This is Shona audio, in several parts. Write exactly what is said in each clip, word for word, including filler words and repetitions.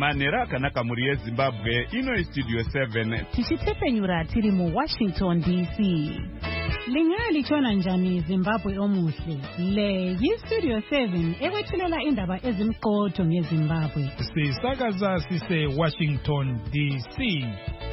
Manera akanaka muri yeZimbabwe ino istudio seven tichitepenyura tiri mu Washington D C. Lingali chona njani Zimbabwe omuhle. Le yistudio seven ekwethulela indaba ezimqotho ngeZimbabwe. Sisakaza sise Washington D C.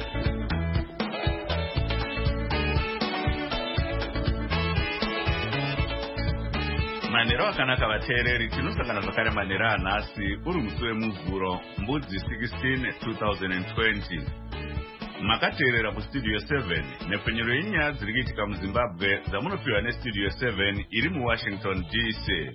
Manera akanaka vateereri tinosangana zvakare manera anhasi uri musi wemuvhuro mbudzi sixteen twenty twenty. Makateerera kustudio seven nepfenyuro yenyaya dziri kuitika muZimbabwe dzamunopiwa nestudio seven iri muWashington D C.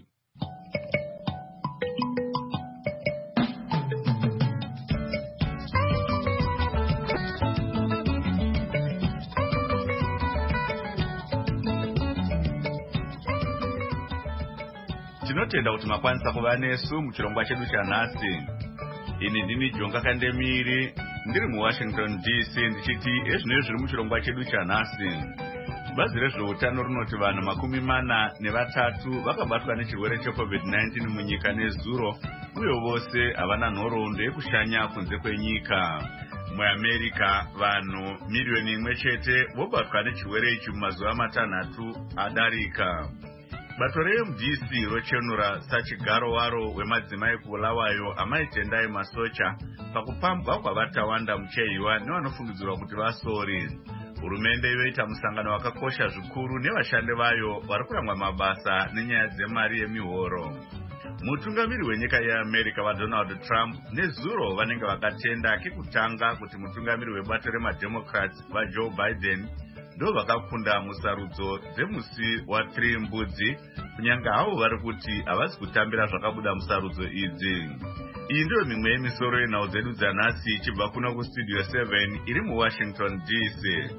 Tinotenda kuti makwanisa kuva nesu muchirongwa chedu chanhasi. Ini ndini Jonga Kandemiri ndiri muWashington D C ndichiti ezvinezvi zviri muchirongwa chedu chanhasi. Bazi rezveutano rinoti vanhu makumi mana nevatatu vakabatwa nechirwere checovid nineteen munyika nezuro, uye vose havana nhoroondo yekushanya kunze kwenyika. MuAmerica vanhu miriyoni imwe chete vobatwa nechirwere ichi mumazuva matanhatu adarika. Bato reM D C rochenura sachigaro waro wemadzimai kubulawayo amaitendai masocha pakupambwa kwavatawanda muchehiwa nevanofungidzirwa kuti vasori. Hurumende yoita musangano wakakosha zvikuru nevashandi vayo vari kurangwa mabasa nenyaya dzemari yemihoro. Mutungamiri wenyika yeAmerica vaDonald Trump nezuro vanenge vakatenda kekutanga kuti mutungamiri webato remademocrats vaJoe Biden ndo vakakunda musarudzo dzemusi waThree mbudzi, kunyanga havo vari kuti havasi kutambira zvakabuda musarudzo idzi. Iyi ndiyo mimwe yemisoro yenhau dzedu dzanhasi ichibva kuno kustudio seven iri muWashington D C.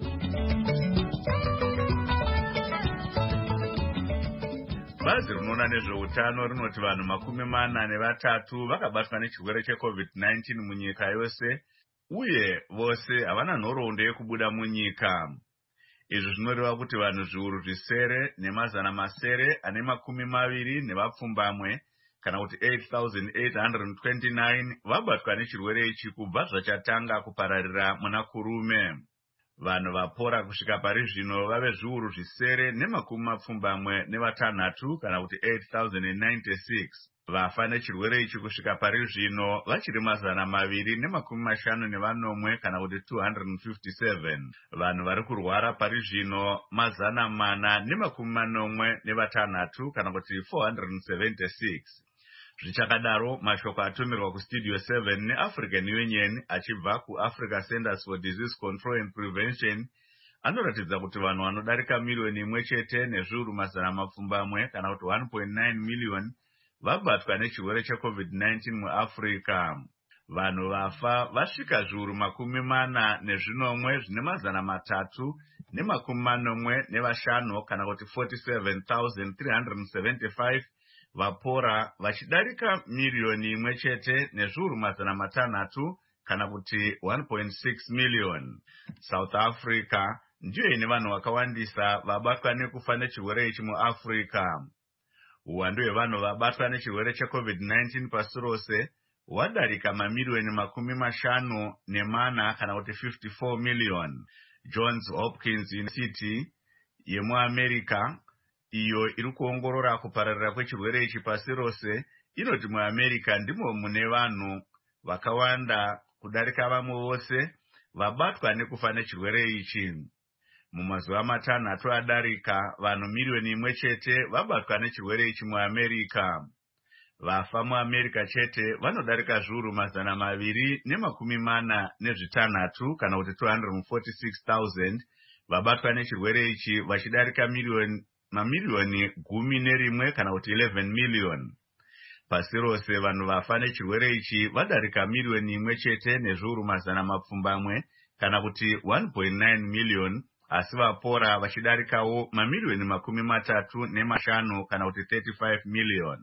Bazi rinoona nezveutano rinoti vanhu makumi mana nevatatu vakabatwa nechirwere checovid nineteen munyika yose, uye vose havana nhoroondo yekubuda munyika. Izvi zvinoreva kuti vanhu zviuru zvisere nemazana masere ane makumi maviri nevapfumbamwe kana kuti eight thousand eight hundred twenty-nine vabatwa nechirwere ichi kubva zvachatanga kupararira muna kurume. Vanhu vapora kusvika pari zvino vave zviuru zvisere nemakumi mapfumbamwe nevatanhatu kana kuti eight thousand ninety-six. Vafa nechirwere ichi kusvika pari zvino vachiri mazana maviri nemakumi mashanu nevanomwe kana kuti two hundred fifty-seven. Vanhu vari kurwara pari zvino mazana mana nemakumi manomwe nevatanhatu kana kuti four hundred seventy-six. Zvichakadaro, mashoko atumirwa kustudio seven neAfrican Union achibva kuAfrica Centers for Disease Control and Prevention anoratidza kuti vanhu vanodarika miliyoni imwe chete nezviuru mazana mapfumbamwe kana kuti one point nine million vabatwa nechirwere checovid nineteen muAfrica. Vanhu vafa vasvika zviuru makumi mana nezvinomwe zvine mazana matatu nemakumi manomwe nevashanu kana kuti forty-seven thousand three hundred seventy-five. Vapora vachidarika miliyoni imwe chete nezviuru mazana matanhatu kana kuti one point six million. South Africa ndiyo ine vanhu vakawandisa vabatwa nekufa nechirwere ichi muAfrica. Uwandu hwevanhu vabatwa nechirwere checovid nineteen pasi rose hwadarika mamiliyoni makumi mashanu nemana kana kuti fifty-four million. Johns Hopkins University yemuAmerica iyo iri kuongorora kupararira kwechirwere ichi pasi rose inoti muAmerica ndimo mune vanhu vakawanda kudarika vamwe vose vabatwa nekufa nechirwere ichi. Mumazuva matanhatu adarika vanhu miliyoni imwe chete vabatwa nechirwere ichi muAmerica. Vafa muAmerica chete vanodarika zviuru mazana maviri nemakumi mana nezvitanhatu kana kuti two hundred forty-six thousand vabatwa nechirwere ichi vachidarika miliyoni mamiliyoni gumi nerimwe kana kuti eleven million. Pasi rose vanhu vafa nechirwere ichi vadarika miliyoni imwe chete nezviuru mazana mapfumbamwe kana kuti one point nine million, asi vapora vachidarikawo mamiliyoni makumi matatu nemashanu kana kuti thirty-five million.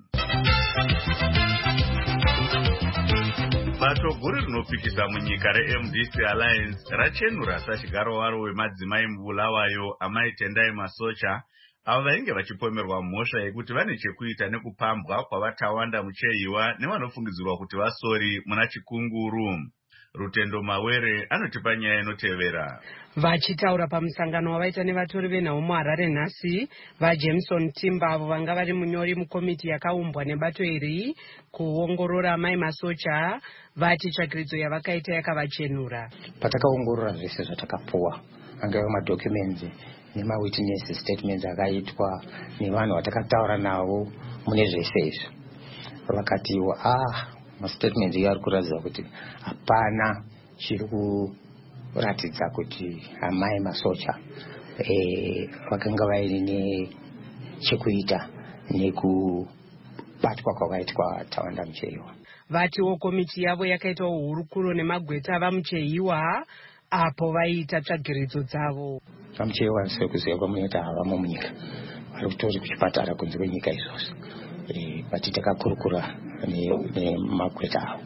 Bato guru rinopikisa munyika reM D C Alliance rachenura sachigaro waro wemadzimai mubulawayo amaitendai masocha avo vainge vachipomerwa mhosva yekuti vane chekuita nekupambwa kwavatawanda mucheiwa nevanofungidzirwa kuti vasori muna chikunguru. Rutendo Mawere anotipa nyaya inotevera. Vachitaura pamusangano wavaita nevatori venhau muHarare nhasi, vaJameson Timber avo vanga vari munyori mukomiti yakaumbwa nebato iri kuongorora mai masocha, vati tsvagiridzo yavakaita yakavachenura. Patakaongorora zvese zvatakapuwa, angava madocuments nemawitness statements akaitwa nevanhu vatakataura navo mune zvese izvo, vakatiwa ah mastatements ari kuratidza kuti hapana chiri kuratidza kuti amai masocha eh vakanga vaine chekuita nekubatwa kwakaitwa Tawanda Mucheiwa. Vatiwo komiti yavo yakaita uhurukuro nemagweta vamucheiwa apo vaita tsvagiridzo dzavo. Vamucheiwa sekuziva kwamunoita havamo munyika, vari kutori kuchipatara kunze kwenyika izvozvo. Eh bati takakurukura nemagweta avo.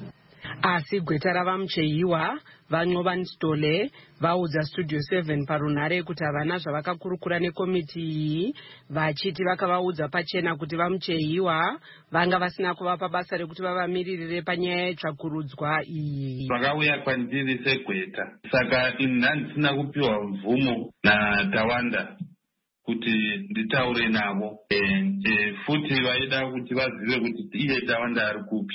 Asi gweta ravamucheiwa van'ova Nsitole vaudza Studio seven parunhare kuti havana zvavakakurukura nekomiti iyi, vachiti vakavaudza pachena kuti vamucheiwa vanga vasina kuvapa basa rekuti vavamiririre panyaya yetsvakurudzwa iyi. Vakauya kwandiri segweta, saka ini handisina kupiwa mvumo naTawanda kuti nditaure navo. E, e, futi vaida kuti vazive kuti iye Tawanda ari kupi.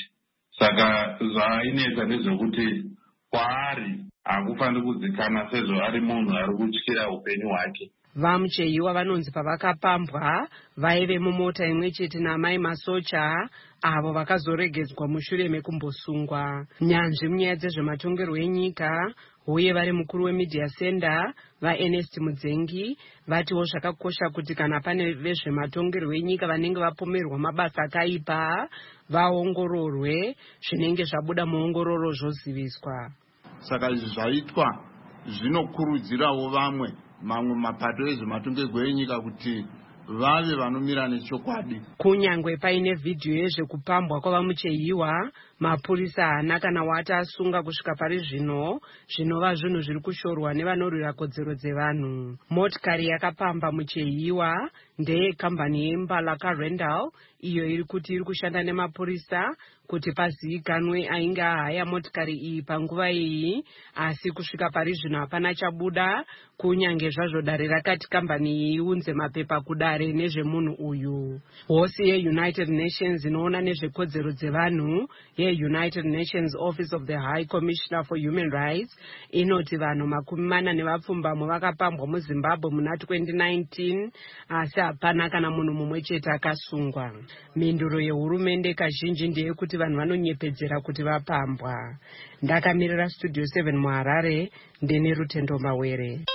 Saka zvainetsa nezvekuti kwaari hakufaniri kuzikanwa sezvo ari munhu ari kutyira upenyu hwake. Vamucheiwa vanonzi pavakapambwa vaive mumota imwe chete namai masocha avo vakazoregedzwa mushure mekumbosungwa. Nyanzvi munyaya dzezvematongerwo enyika uye vari mukuru wemedia center vaErnest Mudzengi vatiwo zvakakosha kuti kana pane vezvematongerwo enyika vanenge vapomerwa mabasa akaipa vaongororwe, zvinenge zvabuda muongororo zvoziviswa. Saka zvaitwa zvinokurudzirawo vamwe mamwe mapato ezvematongerwo enyika kuti vave vanomira nechokwadi. Kunyangwe paine vhidhiyo yezvekupambwa kwavamucheiwa, mapurisa haana kana wati asunga kusvika pari zvino, zvinova zvinhu zviri kushorwa nevanorwira kodzero dzevanhu. Motikari yakapamba mucheiwa ndeye kambani yeMbalaka Randall, iyo iri kuti iri kushanda nemapurisa kuti pazivikanwe ainge ahaya motikari iyi panguva iyi, asi kusvika pari zvino hapana chabuda, kunyange zvazvo dare rakati kambani iyi iunze mapepa kudare nezvemunhu uyu. Hosi yeUnited Nations inoona nezvekodzero dzevanhu yeUnited Nations Office of the High Commissioner for Human Rights inoti vanhu makumi mana nevapfumbamwe vakapambwa muZimbabwe muna twenty nineteen, asi hapana kana munhu mumwe chete akasungwa. Mhinduro yehurumende kazhinji ndeyekuti vanhu vanonyepedzera kuti vapambwa. Ndakamirira Studio seven muHarare, ndine Rutendo Mawere.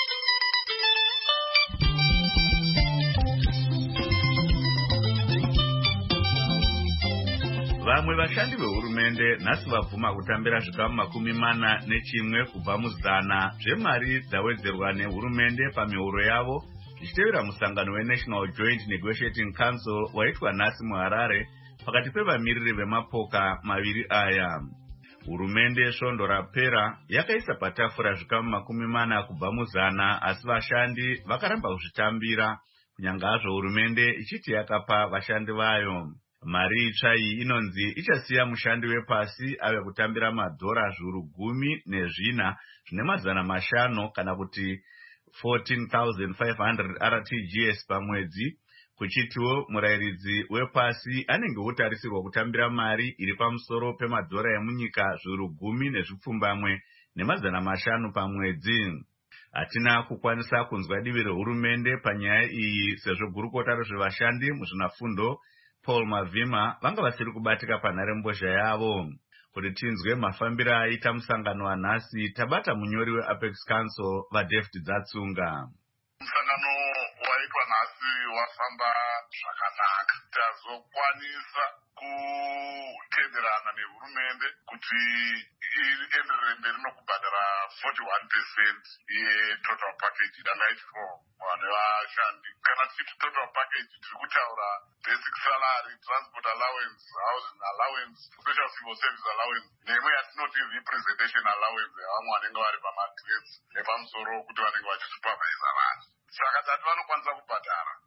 Vamwe vashandi vehurumende nhasi vabvuma kutambira zvikamu makumi mana nechimwe kubva muzana zvemari dzawedzerwa nehurumende pamihoro yavo, zvichitevera musangano weNational Joint Negotiating Council waitwa nhasi muHarare pakati pevamiriri vemapoka maviri aya. Hurumende svondo rapera yakaisa patafura zvikamu makumi mana kubva muzana, asi vashandi vakaramba kuzvitambira, kunyange hazvo hurumende ichiti yakapa vashandi vayo. Mari itsva iyi inonzi ichasiya mushandi wepasi ave kutambira madhora zviuru gumi nezvina zvine mazana mashanu kana kuti fourteen thousand five hundred R T G S pamwedzi, kuchitiwo murayiridzi wepasi anenge otarisirwa kutambira mari iri pamusoro pemadhora emunyika zviuru gumi nezvipfumbamwe nemazana mashanu pamwedzi. Hatina kukwanisa kunzwa divi rehurumende panyaya iyi sezvo gurukota rezvevashandi muzvinafundo Paul Mavima vanga vasiri kubatika panharembozha yavo. Kuti tinzwe mafambiro aita musangano wanhasi, tabata munyori weApex Council vaDavid Dzatsunga. Musangano waitwa nhasi wafamba zvakanaka. Tazokwanisa kutenderana nehurumende kuti ienderere mberi nokubhadhara forty-one percent yetotal package dangaitirwa nevashandi. Kana tichiti total package tiri kutaura basic salary, transport allowance, housing allowance, special civil service allowance, neimwe yatinoti representation allowance yavamwe vanenge vari pamagrades nepamusoro kuti vanenge vachisupervisa vanhu. Saka tati vanokwanisa kubhadhara,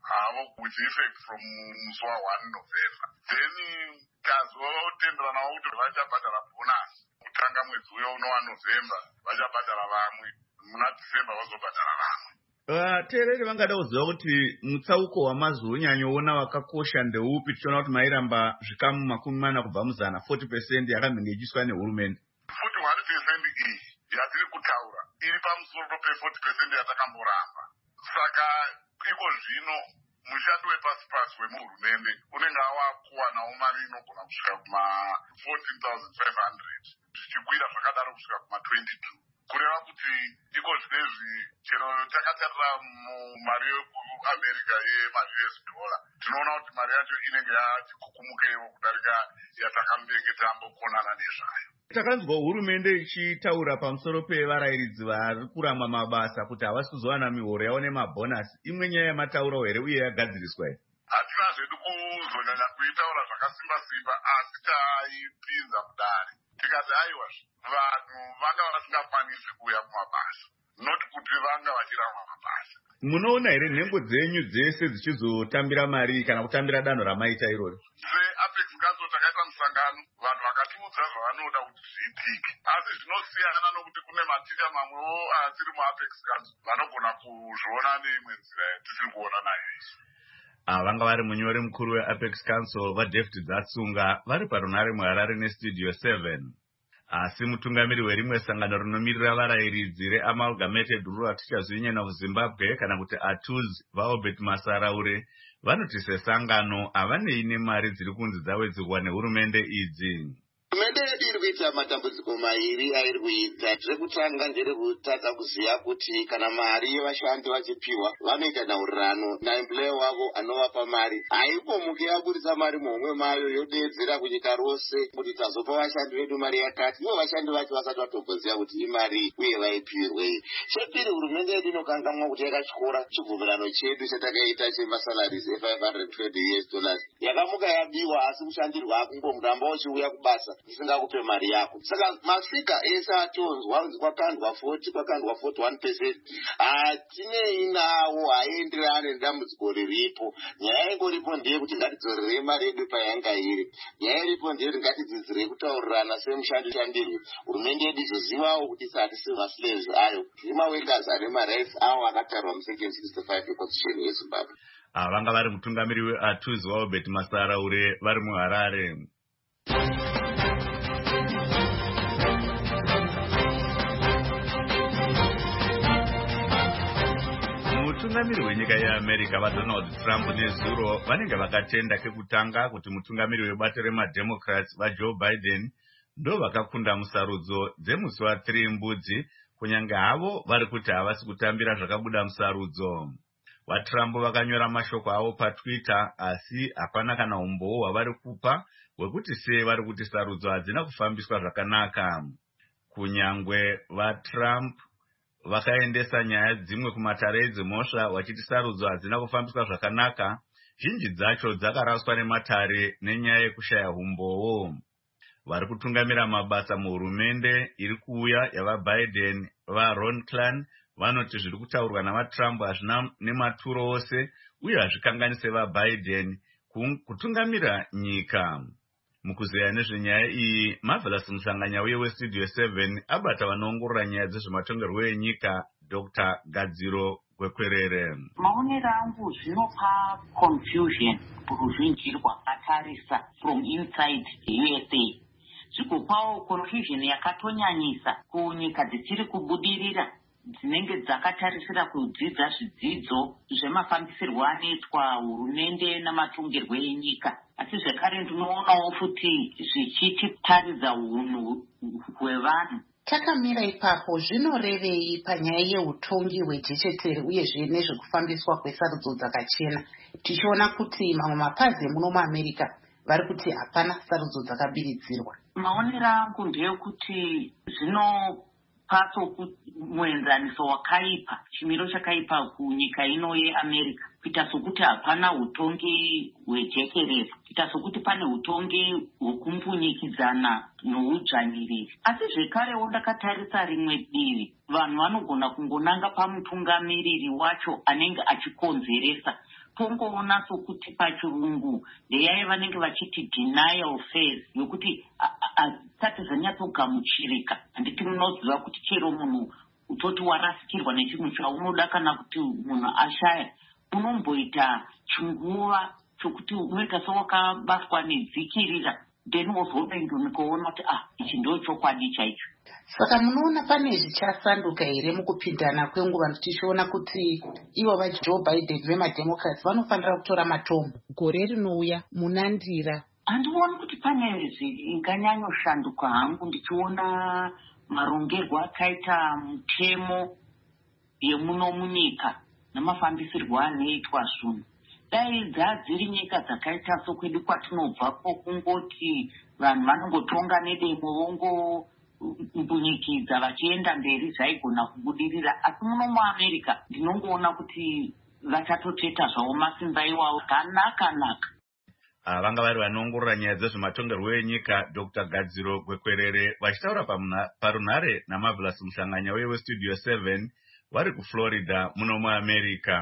with effect from musi wa1 November. Then tazotenderanawo kuti vachabhadhara bonus kutanga mwedzi uyo uno wa November, vachabhadhara vamwe muna December vazobhadhara vamwe. Vateereri vangada kuziva kuti mutsauko wamazuva unyanyoona wakakosha ndeupi, tichiona kuti mairamba zvikamu makumi mana kubva muzana forty percent yakambenge ichiiswa nehurumende. forty-one percent iyi yatiri kutaura iri pamusoro pe-forty percent yatakamboramba. Saka iko zvino mushando wepasi pasi wemuhurumende unenge wakuwanawo mari inogona kusvika kuma-fourteen thousand five hundred zvichikwira zvakadaro kusvika kuma-twenty-two. Kureva kuti iko zvinezvi chero takatarira mumari yekuamerica yema-U S dollar tinoona kuti mari yacho inenge yati kukumukewo kudarika yatakambenge tambokonana nezvayo. Takanzwa hurumende ichitaura pamusoro pevarayiridzi vari kuramba mabasa kuti havasi kuzowana mihoro yavo nemabhonasi. Imwe nyaya yamataurawo here uye yagadziriswa here? Hatina zvedu kuzonyanya kuitaura zvakasimba simba, asi taipinza kudare tikati aiwa vanhu vanga vasingakwanisi kuuya kumabasa, not kuti vanga vachiramba mabasa. Munoona here nhengo dzenyu dzese dzichizotambira mari kana kutambira danho ramaita iroro? Se-Apex Council takaita musangano, vanhu vakatiudza zvavanoda kuti zviitike, asi zvinosiyana nokuti kune matika mamwewo asiri mu-Apex Council vanogona kuzviona neimwe nzira yatisiri kuona nayo isu. Vanga vari munyori mukuru weApex Council vaDavid Dzatsunga vari parunare muHarare neStudio seven. Asi mutungamiri werimwe sangano rinomirira varayiridzi reAmalgamated Rural Teachers Union of Zimbabwe kana kuti A T U Z vaObert Masaraure vanoti sesangano havanei nemari dziri kunzi dzawedzerwa nehurumende idzi. Hurumende yedu iri kuita matambudziko mairi airi kuita. Zvekutanga nderekutsvaka kuziva kuti kana mari yevashandi vachipiwa vanoita nhaurirano naemployer wavo anovapa mari. Haingomuki yabudisa mari muhomwe mayo yodedzera kunyika rose kuti tazopa vashandi vedu mari yakati, ivo vashandi vacho vasati vatomboziva kuti imari uye vaipiwirwei. Chepiri, hurumende yedu inokanganwa kuti yakatyora chibvumirano chedu chatakaita chemasalaries e-five hundred twenty U S dollars. Yakamuka yabiwa asi kushandirwa akungomuramba uchiuya kubasa isingakupe mari yako. Saka masika ese atonzwa kunzi kwakandwa forty kwakandwa forty-one percent hatinei nawo, haienderane nedambudziko riripo. Nyaya ingoripo ndeyekuti ngatidzorere mari yedu payanga iri. Nyaya iripo ndeyekuti ngatidzidzire kutaurirana semushandirwe. Hurumende yedu izozivawo kuti hatisi maslaves ayo. Imaworkers ane marights awo akatarwa musection sixty-five yeconstitution yeZimbabwe. Vanga vari mutungamiri weA T U Z vaObert Masaraure vari muHarare. Mutungamiri wenyika yeAmerica vaDonald Trump nezuro vanenge vakatenda kekutanga kuti mutungamiri webato remademocrats vaJoe Biden ndo vakakunda musarudzo dzemusi wa3 mbudzi, kunyange havo vari kuti havasi kutambira zvakabuda musarudzo. VaTrump vakanyora mashoko avo paTwitter, asi hapana kana umbowo hwavari kupa hwekuti sei vari kuti sarudzo hadzina kufambiswa zvakanaka. Kunyangwe vaTrump vakaendesa nyaya dzimwe kumatare edzimhosva vachiti sarudzo hadzina kufambiswa zvakanaka, zhinji dzacho dzakaraswa nematare nenyaya yekushaya umbowo. Vari kutungamira mabasa muhurumende iri kuuya yavaBiden vaRon Klan vanoti zviri kutaurwa navaTrump hazvina nematuro ose uye hazvikanganise vaBiden kutungamira nyika. Mukuzeya nezvenyaya iyi, Marvelous Musanganya uye weStudio seven abata vanoongorora nyaya dzezvematongerwo enyika Doctor Gadziro Gwekwerere. Maonero angu zvinopa confusion kuruzhinji rwakatarisa from inside U S A. Zvikupawo confusion yakatonyanyisa kunyika dzichiri kubudirira dzinenge dzakatarisira kudzidza zvidzidzo zvemafambisirwo anoitwa hurumende namatongerwo enyika. Asi zvekare ndinoonawo futi zvichitaridza unhu hwevanhu. Takamira ipapo zvinorevei panyaya yeutongi hwejechetere uyezve nezvekufambiswa kwesarudzo dzakachena, tichiona kuti mamwe mapazi emuno muAmerica vari kuti hapana sarudzo dzakabiridzirwa? Maonero angu ndeyekuti zvinopaso muenzaniso wakaipa, chimiro chakaipa kunyika ino yeAmerica, kuita sokuti hapana utongi hwejekerere, kuita sokuti pane utongi hwekumbunyikidzana noudzvanyiriri. Asi zvekarewo ndakatarisa rimwe divi, vanhu vanogona kungonanga pamutungamiriri wacho anenge achikonzeresa tongoona sokuti pachirungu ndeyai vanenge vachiti denial phase yokuti asati zvanyatsogamuchirika. Handiti munoziva kuti chero munhu utoti warasikirwa nechinhu chaunoda kana kuti munhu ashaya unomboita chinguva chokuti unoita sewakabatwa nedzikirira then wozodendunikaona kuti ah ichi ndo chokwadi chaicho. Saka munoona pane zvichasanduka here mukupindana kwenguva tichiona kuti ivo vaJoe Biden vemademocrats vanofanira kutora matombo gore rinouya munandira? Handioni kuti pane zvinganyanyoshanduka hangu ndichiona marongerwo akaita mutemo yemuno munyika namafambisirwo anoitwa zvinhu. Dai dzadziri nyika dzakaita sokwedu kwatinobvako kungoti vanhu vanongotonga nedemo vongo mbunyikidza vachienda mberi zvaigona kubudirira. Asi muno muAmerica ndinongoona kuti vachatoteta zvavo masimba iwawo kanaka-naka. Vanga vari vanoongorora nyaya dzezvematongerwo enyika Doctor Gadziro Gwekwerere vachitaura parunhare naMarvelous Muhlanganya weStudio seven vari kuFlorida muno muAmerica.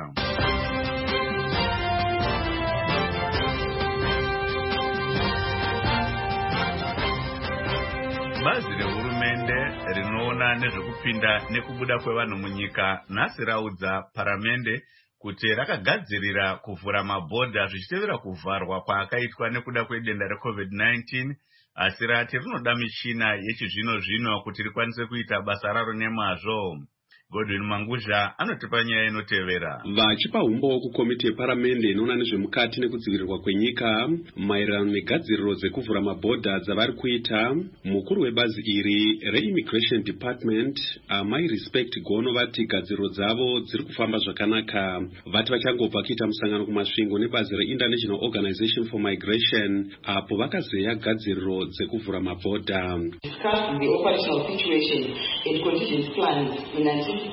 Bazi rehurumende rinoona nezvekupinda nekubuda kwevanhu munyika nhasi raudza paramende kuti rakagadzirira kuvhura mabhodha zvichitevera kuvharwa kwaakaitwa nekuda kwedenda reCovid nineteen, asi rati rinoda michina yechizvino zvino kuti rikwanise kuita basa raro nemazvo. Godwin Manguzha anotipa nyaya inotevera. Vachipa umbo kukomiti yeparamende inoona nezvemukati nekudzivirirwa kwenyika maererano negadziriro dzekuvhura mabhodha dzavari kuita, mukuru webazi iri reImmigration Department Amai Respect Gono vati gadziriro dzavo dziri kufamba zvakanaka. Vati vachangobva kuita musangano kumasvingo nebazi reInternational Organization for Migration apo vakazeya gadziriro dzekuvhura mabhodha. Discuss the operational situation and contingency plans in anticipation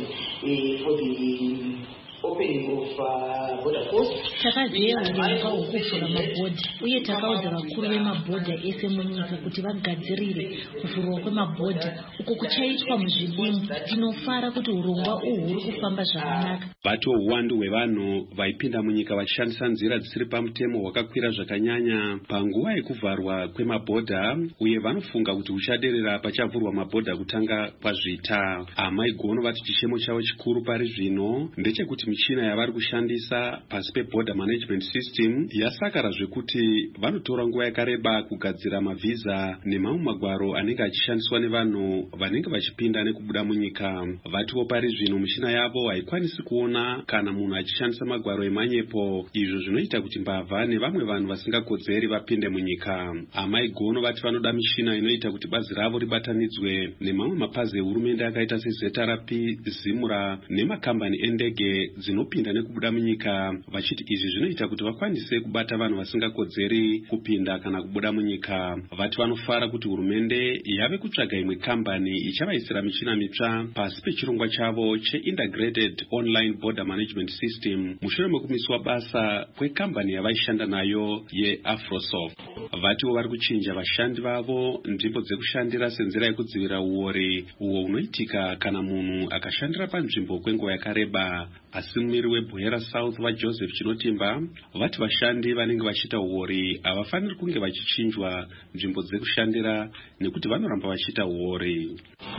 uh, for the opening of uh, border posts. Takaziya urongwa hwekuvhura mabhodha uye takaudza vakuru vemabhodha ese munyika kuti vagadzirire kuvhurwa kwemabhodha uko kuchaitwa muzvidimbu. Tinofara kuti urongwa uhwu huri kufamba zvakanaka. Vatiwo uwandu hwevanhu vaipinda munyika vachishandisa nzira dzisiri pamutemo hwakakwira zvakanyanya panguva yekuvharwa kwemabhodha uye vanofunga kuti huchaderera pachavhurwa mabhodha kutanga kwazvita. Amai Gono vati chichemo chavo chikuru pari zvino ndechekuti michina yavari kushandisa pasi peborder management system yasakara zvekuti vanotora nguva yakareba kugadzira mavhiza nemamwe magwaro anenge achishandiswa nevanhu vanenge vachipinda nekubuda munyika. Vatiwo pari zvino michina yavo haikwanisi kuona kana munhu achishandisa magwaro emanyepo, izvo zvinoita kuti mbavha nevamwe vanhu vasingakodzeri vapinde munyika. Amai Gono vati vanoda michina inoita kuti bazi ravo ribatanidzwe nemamwe mapazi ehurumende akaita seZRP, Zimura nemakambani endege dzinopinda nekubuda munyika, vachiti izvi zvinoita kuti vakwanise kubata vanhu vasingakodzeri kupinda kana kubuda munyika. Vati vanofara kuti hurumende yave kutsvaga imwe kambani ichavaisira michina mitsva pasi pechirongwa chavo cheIntegrated Online Border Management System mushure mekumiswa basa kwekambani yavaishanda nayo yeAfrosoft. Vatiwo vari kuchinja vashandi vavo nzvimbo dzekushandira senzira yekudzivira uori uwo unoitika kana munhu akashandira panzvimbo kwenguva yakareba. Asi mumiri weBwera South vaJoseph Chinotimba vati vashandi vanenge vachiita uori havafaniri kunge vachichinjwa nzvimbo dzekushandira nekuti vanoramba vachiita uori.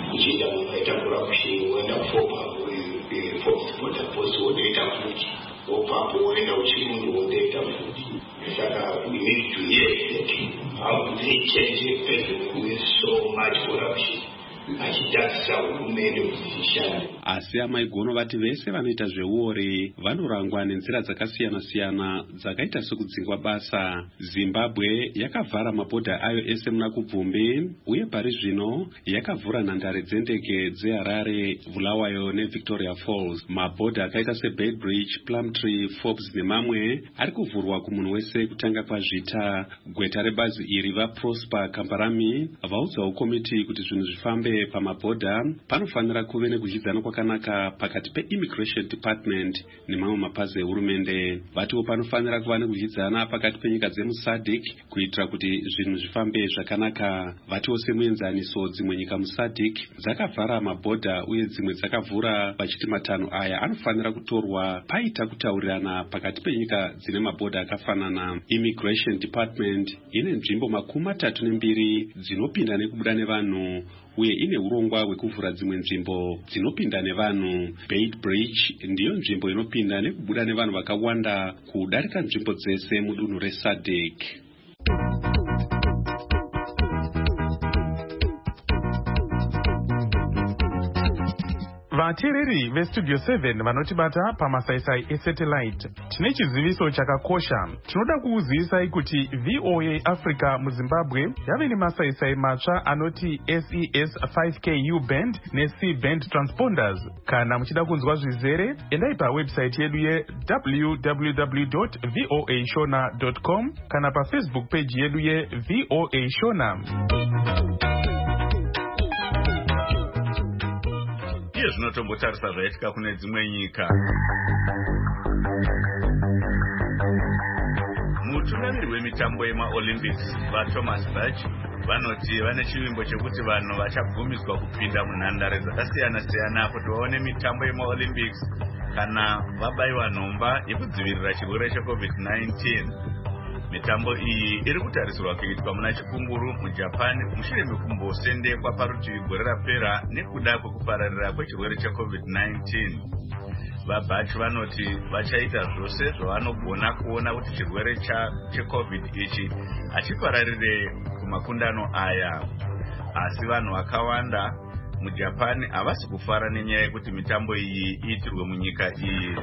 Saka we need to hear that how they change the person with so much corruption. Asi Amai Gono vati vese vanoita zveuori vanorangwa nenzira dzakasiyana-siyana dzakaita sekudzingwa basa. Zimbabwe yakavhara mabhodha ayo ese muna kubvumbi uye pari zvino yakavhura nhandare dzendege dzeHarare, Bulawayo neVictoria Falls. Mabhodha akaita seBeitbridge, Plumtree, Forbes nemamwe ari kuvhurwa kumunhu wese kutanga kwazvita. Gweta rebazi iri vaProsper Kambarami vaudzawo komiti kuti zvinhu zvifambe pamabhodha panofanira kuve nekuzvidzana kwakanaka pakati pe-immigration department nemamwe mapazi ehurumende. Vatiwo panofanira kuva nekudyidzana pakati penyika dzemusadc kuitira kuti zvinhu zvifambe zvakanaka. Vatiwo semuenzaniso dzimwe nyika musadc dzakavhara mabhodha uye dzimwe dzakavhura vachiti matanho aya anofanira kutorwa paita kutaurirana pakati penyika dzine mabhodha akafanana. Immigration department ine nzvimbo makumi matatu nembiri dzinopinda nekubuda nevanhu uye ine urongwa hwekuvhura dzimwe nzvimbo dzinopinda nevanhu. Beit Bridge ndiyo nzvimbo inopinda nekubuda nevanhu vakawanda kudarika nzvimbo dzese mudunhu resadc. vateereri vestudio seven vanotibata pamasaisai esatellite, tine chiziviso chakakosha. Tinoda kukuzivisai kuti V O A Africa muZimbabwe yave nemasaisai matsva anoti S E S five K U band ne-C band transponders. Kana muchida kunzwa zvizere, endai pawebsite yedu ye w w w dot voa shona dot com kana pafacebook page yedu ye V O A Shona. Iye zvinotombotarisa zvaitika kune dzimwe nyika. Mutungamiri wemitambo yemaolympics vaThomas Bach vanoti vane chivimbo chekuti vanhu vachabvumiswa kupinda munhandare dzakasiyana-siyana kuti vaone mitambo yemaolympics kana vabayiwa nhomba yekudzivirira chirwere checovid nineteen. Mitambo iyi iri kutarisirwa kuitwa muna Chikunguru muJapani mushure mekumbosendekwa parutivi gore rapera nekuda kwekupararira kwechirwere checovid nineteen. VaBach vanoti vachaita zvose zvavanogona kuona kuti chirwere checovid ichi hachipararire kumakundano aya. Asi vanhu vakawanda muJapani havasi kufara nenyaya yekuti mitambo iyi iitirwe munyika iyi.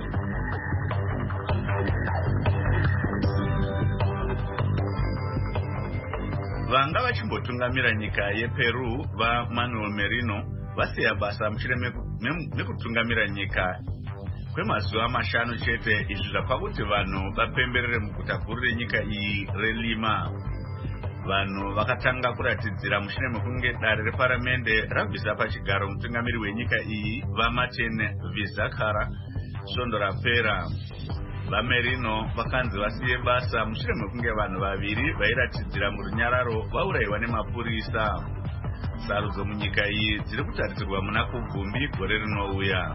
Vanga vachimbotungamira nyika yePeru vaManuel Merino vasiya basa mushure mekutungamira nyika kwemazuva mashanu chete. Izvi zvapa kuti vanhu vapemberere muguta guru renyika iyi reLima. Vanhu vakatanga kuratidzira mushure mekunge dare reparamende rabvisa pachigaro mutungamiri wenyika iyi vaMartin Vizcarra svondo rapera. VaMerino vakanzi vasiye basa mushure mekunge vanhu vaviri vairatidzira murunyararo vaurayiwa nemapurisa. Sarudzo munyika iyi dziri kutarisirwa muna Kubvumbi gore rinouya.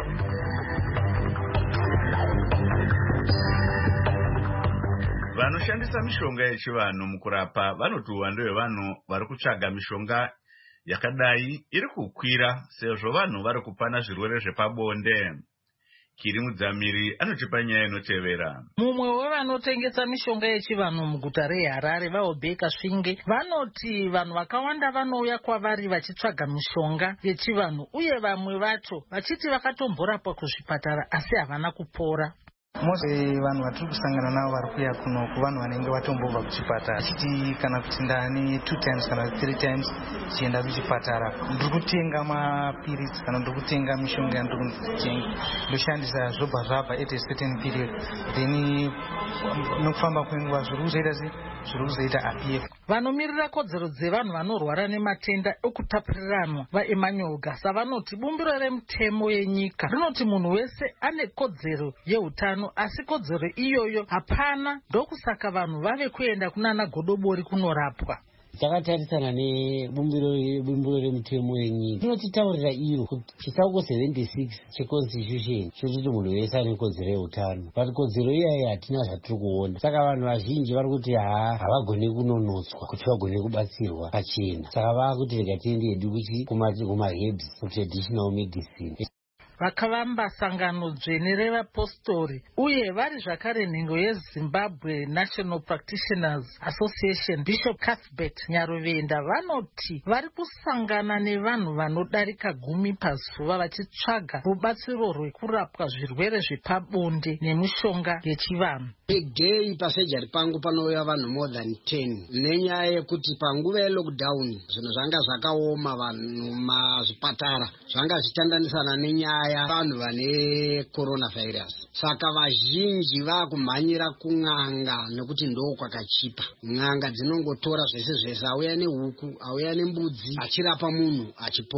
Vanoshandisa mishonga yechivanhu mukurapa vanoti uwandu hwevanhu vari kutsvaga mishonga yakadai iri kukwira sezvo vanhu vari kupana zvirwere zvepabonde. Kiri Mudzamiri anotipa nyaya inotevera. Mumwe wevanotengesa mishonga yechivanhu muguta reHarare vaObeka Svinge vanoti vanhu vakawanda vanouya kwavari vachitsvaga mishonga yechivanhu uye vamwe vacho vachiti vakatomborapwa kuzvipatara asi havana kupora. Mose vanhu vatiri kusangana navo vari kuya kuno kuvanhu vanenge vatombobva kuchipatara achiti kana kuti ndani two times kana three times chienda kuchipatara ndiri kutenga mapirisi kana ndiri kutenga mishonga yandiri kutenga ndoshandisa zvobva zvabva at a certain period then nokufamba kwenguva zviri kuzoita sei zviri kuzoita apf. Vanomirira kodzero dzevanhu vanorwara nematenda ekutapuriranwa vaEmmanuel Gasa vanoti bumbiro remutemo yenyika rinoti munhu wese ane kodzero yeutano asi kodzero iyoyo hapana, ndokusaka vanhu vave kuenda kunana godobori kunorapwa. Takatarisana nebumbiro remutemo yenyika rinotitaurira iro kuti chitsauko seventy-six checonstitution chokuti munhu wese ane kodzero yeutano, but kodzero iyayi hatina zvatiri kuona. Saka vanhu vazhinji vari kuti haa havagoni kunonotswa kuti vagone kubatsirwa pachena, saka vaakuti rega tiende hedu kuti kumaherbs kutraditional medicine. Vakavamba sangano dzvene revapostori uye vari zvakare nhengo yeZimbabwe National Practitioners Association Bishop Cuthbert Nyaruvenda vanoti vari kusangana nevanhu vanodarika gumi pazuva vachitsvaga rubatsiro rwekurapwa zvirwere zvepabonde nemishonga yechivanhu. Big day pasejari pangu panouya vanhu more than ten nenyaya yekuti panguva yelockdown zvinhu zvanga zvakaoma, vanhu mazvipatara zvanga zvitandanisana nenyaya vanhu vane coronavirus. Saka vazhinji vakumhanyira kun'anga nekuti ndo kwakachipa. N'anga dzinongotora zvese zvese, auya nehuku auya nembudzi achirapa munhu achipora.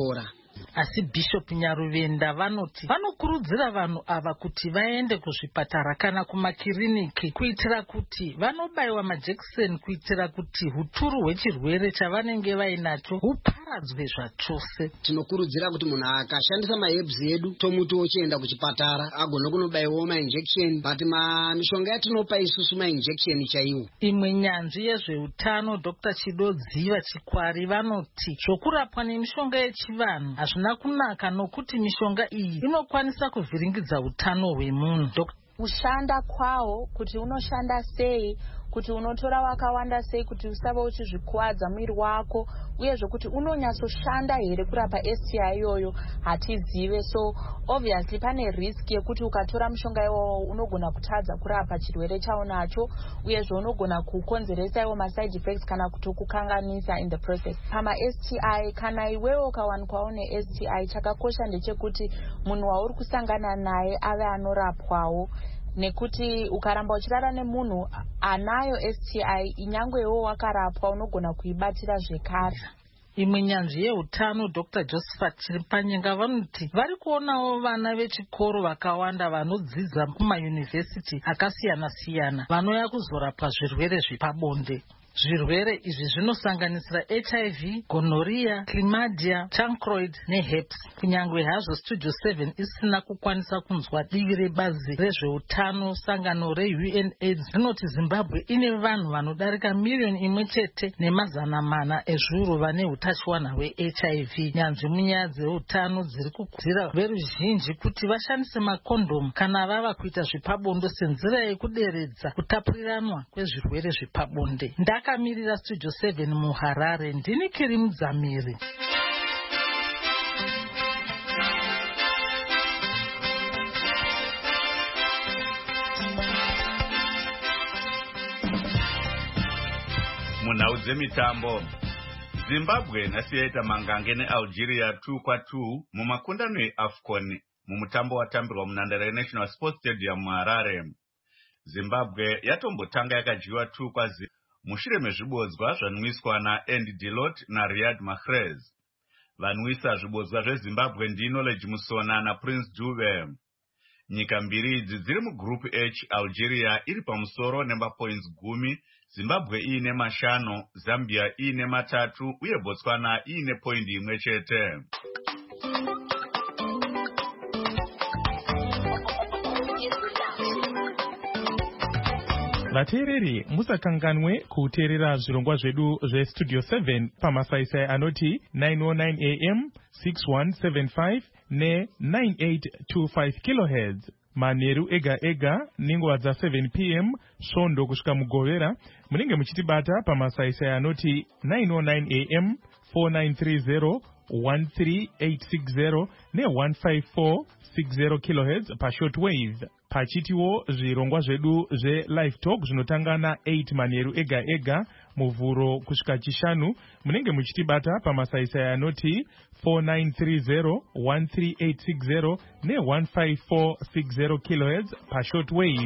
asi Bishop Nyaruvenda vanoti vanokurudzira vanhu ava kuti vaende kuzvipatara kana kumakiriniki kuitira kuti vanobaiwa majekiseni kuitira kuti huturu hwechirwere chavanenge vainacho huparadzwe zvachose. Tinokurudzira kuti munhu akashandisa mahebs edu tomuti ochienda kuchipatara agone kunobaiwawo mainjection, but mishonga yatinopa isusu mainjection chaiwo. Imwe nyanzvi yezveutano Dr Chidodziva Chikwari vanoti zvokurapwa nemishonga yechivanhu hazvina kunaka nokuti mishonga iyi inokwanisa kuvhiringidza utano hwemunhu. Kushanda kwawo kuti unoshanda sei, kuti unotora wakawanda sei kuti usava uchizvikuwadza mwiri wako, uyezve kuti unonyatsoshanda here kurapa S T I iyoyo hatizive. So obviously pane risk yekuti ukatora mushonga iwowo unogona kutadza kurapa chirwere chaunacho, uyezve unogona kukonzeresa iwo maside effects kana kutokukanganisa in the process. Pama S T I, kana iwewe ukawanikwawo ne S T I, chakakosha ndechekuti munhu wauri kusangana naye ave anorapwawo, nekuti ukaramba uchirara nemunhu anayo S T I inyangwe iwo wakarapwa unogona kuibatira zvekare. Imwe nyanzvi yeutano Dr Josephat Chiripanyenga vanoti vari kuonawo vana vechikoro vakawanda vanodzidza kumayunivhesiti akasiyana siyana vanouya kuzorapwa zvirwere zvepabonde. Zvirwere izvi zvinosanganisira H I V, gonorrhea, chlamydia, chancroid neherpes. Kunyangwe hazvo Studio seven isina kukwanisa kunzwa divi rebazi rezveutano sangano reU N AIDS rinoti Zimbabwe ine vanhu vanodarika miliyoni imwe chete nemazana mana ezviuru vane utachiwana hwe-H I V. Nyanzvi munyaya dzeutano dziri kukurudzira veruzhinji kuti vashandise makondomu kana vava kuita zvepabonde senzira yekuderedza kutapuriranwa kwezvirwere zvepabonde. Ndakamirira Studio seven muHarare, ndini Kiri Mudzamiri. Munhau dzemitambo, Zimbabwe nhasi yaita mangange neAlgeria two kwa two mumakundano eAFCON mumutambo watambirwa munhandare yeNational Sports Stadium muHarare. Zimbabwe yatombotanga yakadyiwa two kwa zero mushure mezvibodzwa zvanwiswa naAndy Delort naRiyad Mahrez. Vanwisa zvibodzwa zveZimbabwe ndiKnowledge Musona naPrince Dube. Nyika mbiri idzi dziri mugroup H, Algeria iri pamusoro nemapoints gumi, Zimbabwe iine mashanu, Zambia iine matatu uye Botswana iine point imwe chete. Vateereri musakanganwe kuteerera zvirongwa zvedu zveStudio seven pamasaisai anoti nine oh nine A M, six one seven five ne nine eight two five kilohertz. Manheru ega ega nenguva dza seven P M svondo kusvika mugovera munenge muchitibata pamasaisai anoti nine oh nine A M, four nine three zero, one three eight six zero ne one five four six zero kilohertz pashortwave. Pachitiwo zvirongwa zvedu zve-live talk zvinotanga na-eight manheru ega ega muvhuro kusvika chishanu munenge muchitibata pamasaisai anoti four nine three zero, one three eight six zero ne one five four six zero kilohertz pashortwave.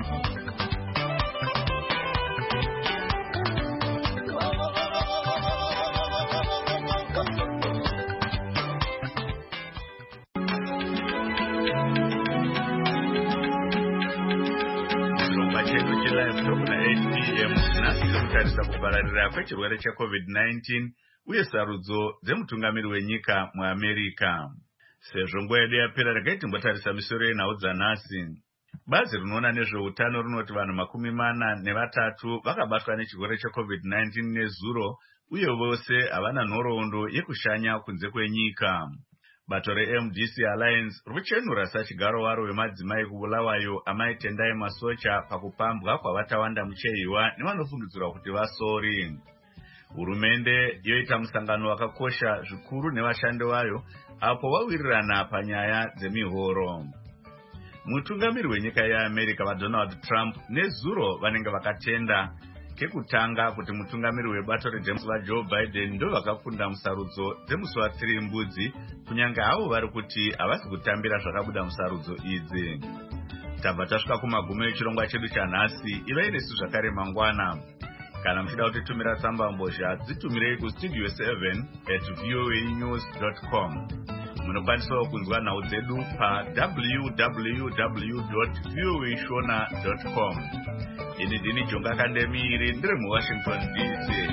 Kutarisa kupararira kwechirwere cheCovid nineteen uye sarudzo dzemutungamiri wenyika muAmerica. Sezvo nguva yedu yapera regai timbotarisa misoro yenhau dzanhasi. Bazi rinoona nezveutano rinoti vanhu makumi mana nevatatu vakabatwa nechirwere cheCovid nineteen nezuro uye vose havana nhoroondo yekushanya kunze kwenyika. Bato reM D C Alliance ruchenura sachigaro waro wemadzimai kubulawayo amai Tendai Masocha pakupambwa kwavatawanda muchehiwa nevanofungidzirwa kuti vasori. Hurumende yoita musangano wakakosha zvikuru nevashandi vayo apo vawirirana panyaya dzemihoro. Mutungamiri wenyika yeAmerica vaDonald Trump nezuro vanenge vakatenda kekutanga kuti mutungamiri webato rejames vaJoe Biden ndo vakakunda musarudzo dzemusi waThiri mbudzi kunyange havo vari kuti havasi kutambira zvakabuda musarudzo idzi. Tabva tasvika kumagumo echirongwa chedu chanhasi. Ivai nesu zvakare mangwana. Kana muchida kutitumira tsamba mbozha dzitumirei kustudio seven at voanews dot com. munokwanisa kunzwa nhau dzedu pa w w w dot voa shona dot com. Ini ndini Jonga Kandemiri ndiri muWashington D C.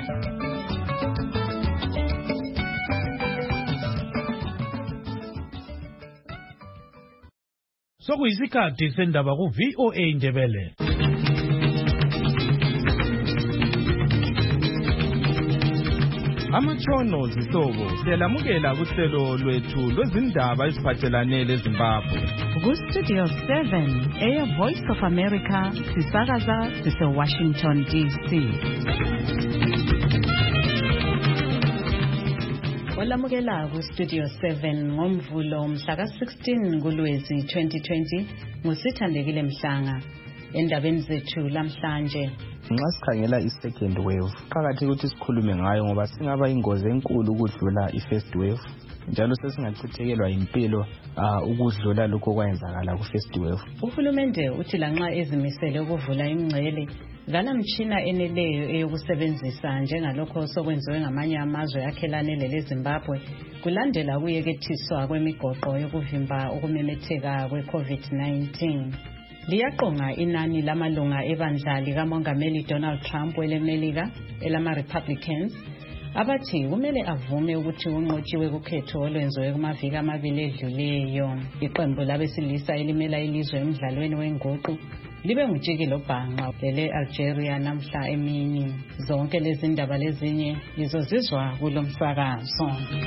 Sokuyisikhathi sendaba ku V O A Ndebele. Amatshono zihlobo siyalamukela kuhlelo lwethu lwezindaba eziphathelane leZimbabwe. Ku-Studio seven, Air Voice of America, sisakaza sise-Washington D C. Olamukela ku-Studio seven ngomvulo mhla ka-sixteen kuLwezi twenty twenty nguSithandekile Mhlanga. Endabeni zethu lamhlanje, nxa sikhangela i-second wave phakathi ukuthi sikhulume ngayo ngoba singaba ingozi enkulu ukudlula i-first wave, njalo sesingachithekelwa impilo uh, ukudlula lokho okwenzakala ku-first wave. Uhulumende uthi lanxa ezimisele ukuvula imingcele kalamtshina eneleyo eyokusebenzisa njengalokho sokwenziwe ngamanye amazwe akhelane leZimbabwe kulandela ukuyekethiswa kwemigoqo yokuvimba ukumemetheka kwe-COVID nineteen. Liyaqonga inani lamalunga ebandla likamongameli Donald Trump welemelika elama-Republicans abathi kumele avume ukuthi unqotshiwe kukhetho olwenziwe kumaviki amabili edluleyo. Iqembu labesilisa elimela ilizwe emdlalweni wenguqu libe ngutshikilo bhanqa lele-Algeria namhla emini. Zonke lezi ndaba lezinye lizozizwa kulo msakazo.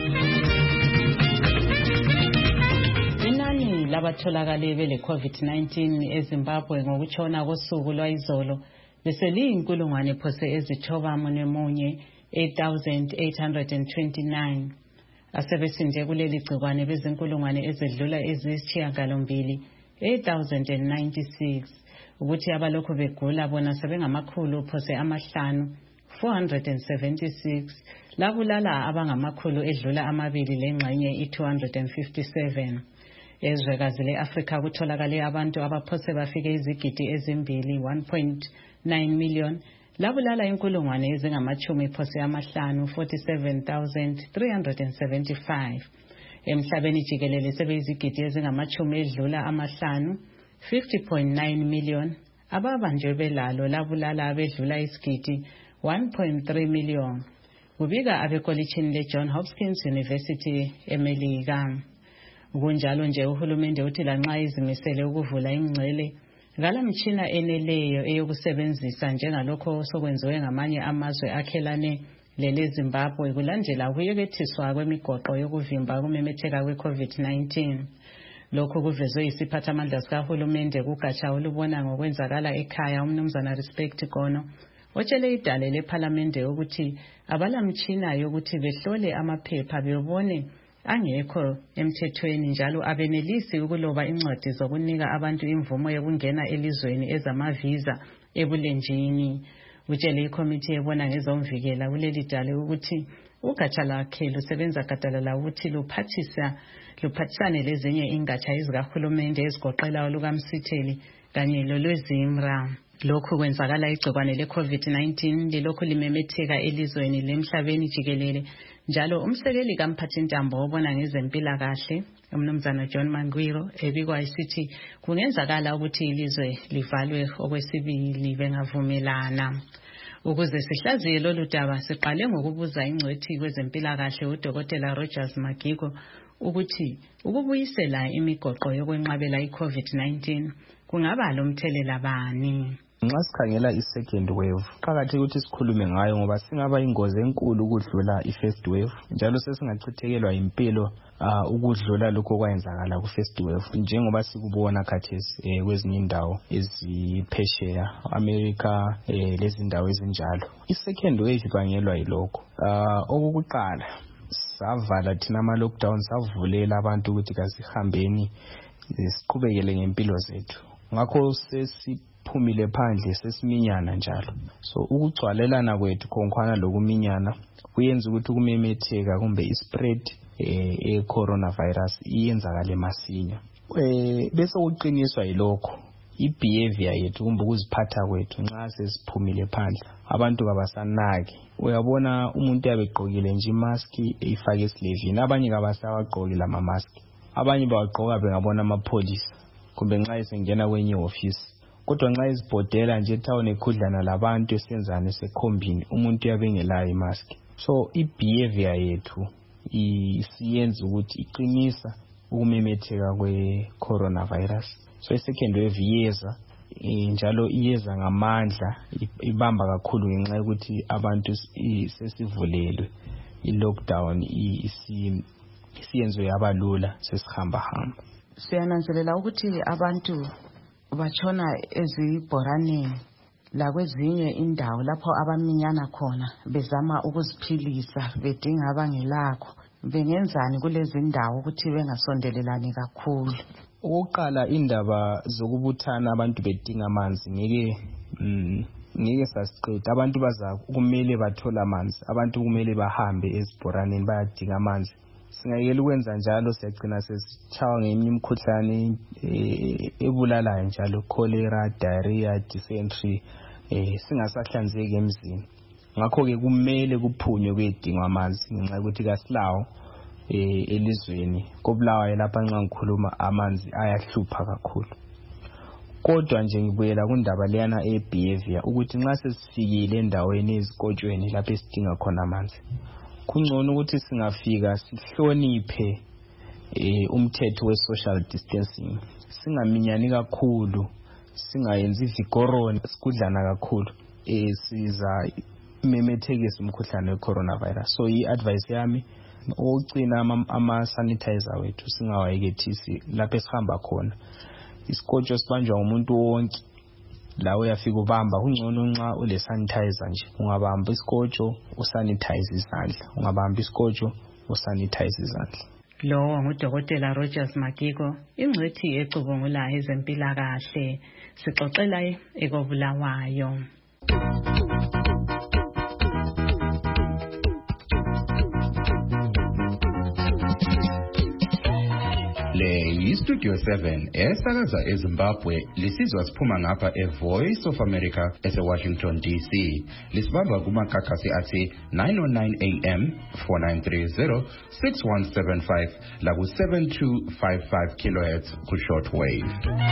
Inani labatholakale bele-COVID nineteen eZimbabwe ngokutshona kosuku lwayizolo beseliyinkulungwane phose ezithoba munemunye eight thousand eight hundred twenty-nine. Asebesinde kuleli gcikwane bezinkulungwane ezedlula eziyisishiyagalombili eight thousand ninety-six. Ukuthi abalokhu begula bona sebengamakhulu phose amahlanu four hundred seventy-six. Labulala abangamakhulu edlula amabili lengxenye i-two hundred fifty-seven. Ezwekazi le-Afrika kutholakale abantu abaphose bafike izigidi ezimbili one point nine million. Labulala inkulungwane ezingamachumi phose amahlanu forty-seven thousand three hundred seventy-five. Emhlabeni jikelele sebeyizigidi ezingamachumi edlula amahlanu fifty point nine million. Ababanjwe belalo labulala abedlula isigidi one point three million. Kubika abekolitshini le-John Hopkins University eMelika. Kunjalo nje uhulumende uthi lanxa izimisele ukuvula imingcele kalamtshina eneleyo eyokusebenzisa njengalokho sokwenziwe ngamanye amazwe akhelane leleZimbabwe kulandela ukuyekethiswa kwemigoqo yokuvimba ukumemetheka kwe-COVID nineteen. Lokhu kuvezwe yisiphathamandla sikahulumende kugatsha olubona ngokwenzakala ekhaya umnumzana Respect Gono otshele idale lephalamende ukuthi abalamtshina yokuthi behlole amaphepha bebone angekho emthethweni njalo abenelisi ukuloba incwadi zokunika abantu imvumo yokungena elizweni ezamaviza ebulenjini. Utshele ikomiti ebona ngezomvikela kuleli dale ukuthi ugatsha lakhe lusebenza gadalala ukuthi luphathisa luphathisane lezinye ingatsha ezikahulumende ezigoqela olukaMsitheli kanye lolwezimra. Lokhu kwenzakala igcikwane le-COVID nineteen lilokhu limemetheka elizweni lemhlabeni jikelele, njalo umsekeli kamphathintambo obona ngezempilakahle umnumzana John Mangwiro ebikwa isithi kungenzakala ukuthi ilizwe livalwe okwesibili bengavumelana. Ukuze sihlaziye lolu daba siqale ngokubuza ingcwethi kwezempilakahle uDokotela Rogers Magigo ukuthi ukubuyisela imigoqo yokwenqabela i-COVID nineteen kungaba lomthelela bani. Nxa sikhangela i-second wave phakathi ukuthi sikhulume ngayo ngoba singaba ingozi enkulu ukudlula i-first wave, njalo sesingachithekelwa impilo uh, ukudlula lokho okwenzakala ku-first wave njengoba sikubona khathesi eh, kwezinye indawo eziphesheya America eh, lezindawo ezinjalo. I-second wave ibangelwa yilokho uh, okokuqala savala thina ama-lockdown, savulela abantu ukuthi kasihambeni siqhubekele ngempilo zethu, ngakho sesiphumile phandle sesiminyana njalo. So ukugcwalelana kwethu khonkhwana lokuminyana kuyenza ukuthi kumemetheka kumbe ispread eh, e-coronavirus iyenzakale masinya. Eh, bese uqiniswa yilokho i-behavior yethu kumbe ukuziphatha kwethu nxa sesiphumile phandle, abantu kabasanaki. Uyabona umuntu yabegqokile nje imask ifake esilevini, abanye kabasawagqokile ama-mask. abanye bawagqoka bengabona amapholisa kumbe nxa esengena kwenye office. Kodwa nxa izibhodela nje etown ekhudlana labantu esenzane sekhombini umuntu uyabe engelayo imask. So i-behavior yethu isiyenza ukuthi iqinisa ukumemetheka kwe-coronavirus. So i-second wave iyeza njalo iyeza ngamandla, ibamba kakhulu ngenxa yokuthi abantu sesivulelwe, i-lockdown isiyenzo yabalula sesihamba hamba. Siyananzelela ukuthi abantu batshona ezibhoraneni lakwezinye indawo lapho abaminyana khona bezama ukuziphilisa bedinga abangelakho. Bengenzani kulezi ndawo ukuthi bengasondelelani kakhulu? Ukuqala indaba zokubuthana abantu bedinga amanzi ngeke mm, ngeke sasiqeda. Abantu baza kumele bathola amanzi, abantu kumele bahambe ezibhoraneni bayadinga amanzi. Singayekela ukwenza njalo siyagcina sesichawa ngeminye imikhuhlane ebulalayo njalo, cholera, diarrhea, dysentery, eh singasahlanzeki emzini. Ngakho-ke kumele kuphunywe kuyedingwa amanzi ngenxa yokuthi kasilawo eh elizweni. Kobulawayo lapha nxa ngikhuluma amanzi ayahlupha kakhulu. Kodwa nje ngibuyela kundaba leyana e-behavior ukuthi nxa sesifikile endaweni ezikotshweni lapho esidinga khona amanzi, kungcono ukuthi singafika sihloniphe eh umthetho we-social distancing. Singaminyani kakhulu, singayenzi ivikoroni, sikudlana kakhulu. Eh siza memethekisa umkhuhlane we-coronavirus. So i-advice yami ukugcina ama-sanitizer wethu singawayekethisi lapho esihamba khona. Isikotshwe sibanjwa ngumuntu wonke. La uyafika ubamba, kungcono nxa ule sanitizer nje ungabamba isikotshwe usanitize izandla, ungabamba isikotshwe usanitize izandla. Lo ngudokotela Rogers Magiko, ingcwethi ecubungula ezempilakahle, sixoxela ekobulawayo. Le Studio seven esakaza eZimbabwe lisizwa siphuma ngapha eVoice of America ese-Washington D C. Lisibamba kumakhakhasi athi nine oh nine A M, four nine three zero, six one seven five laku seven two five five kilohertz ku shortwave.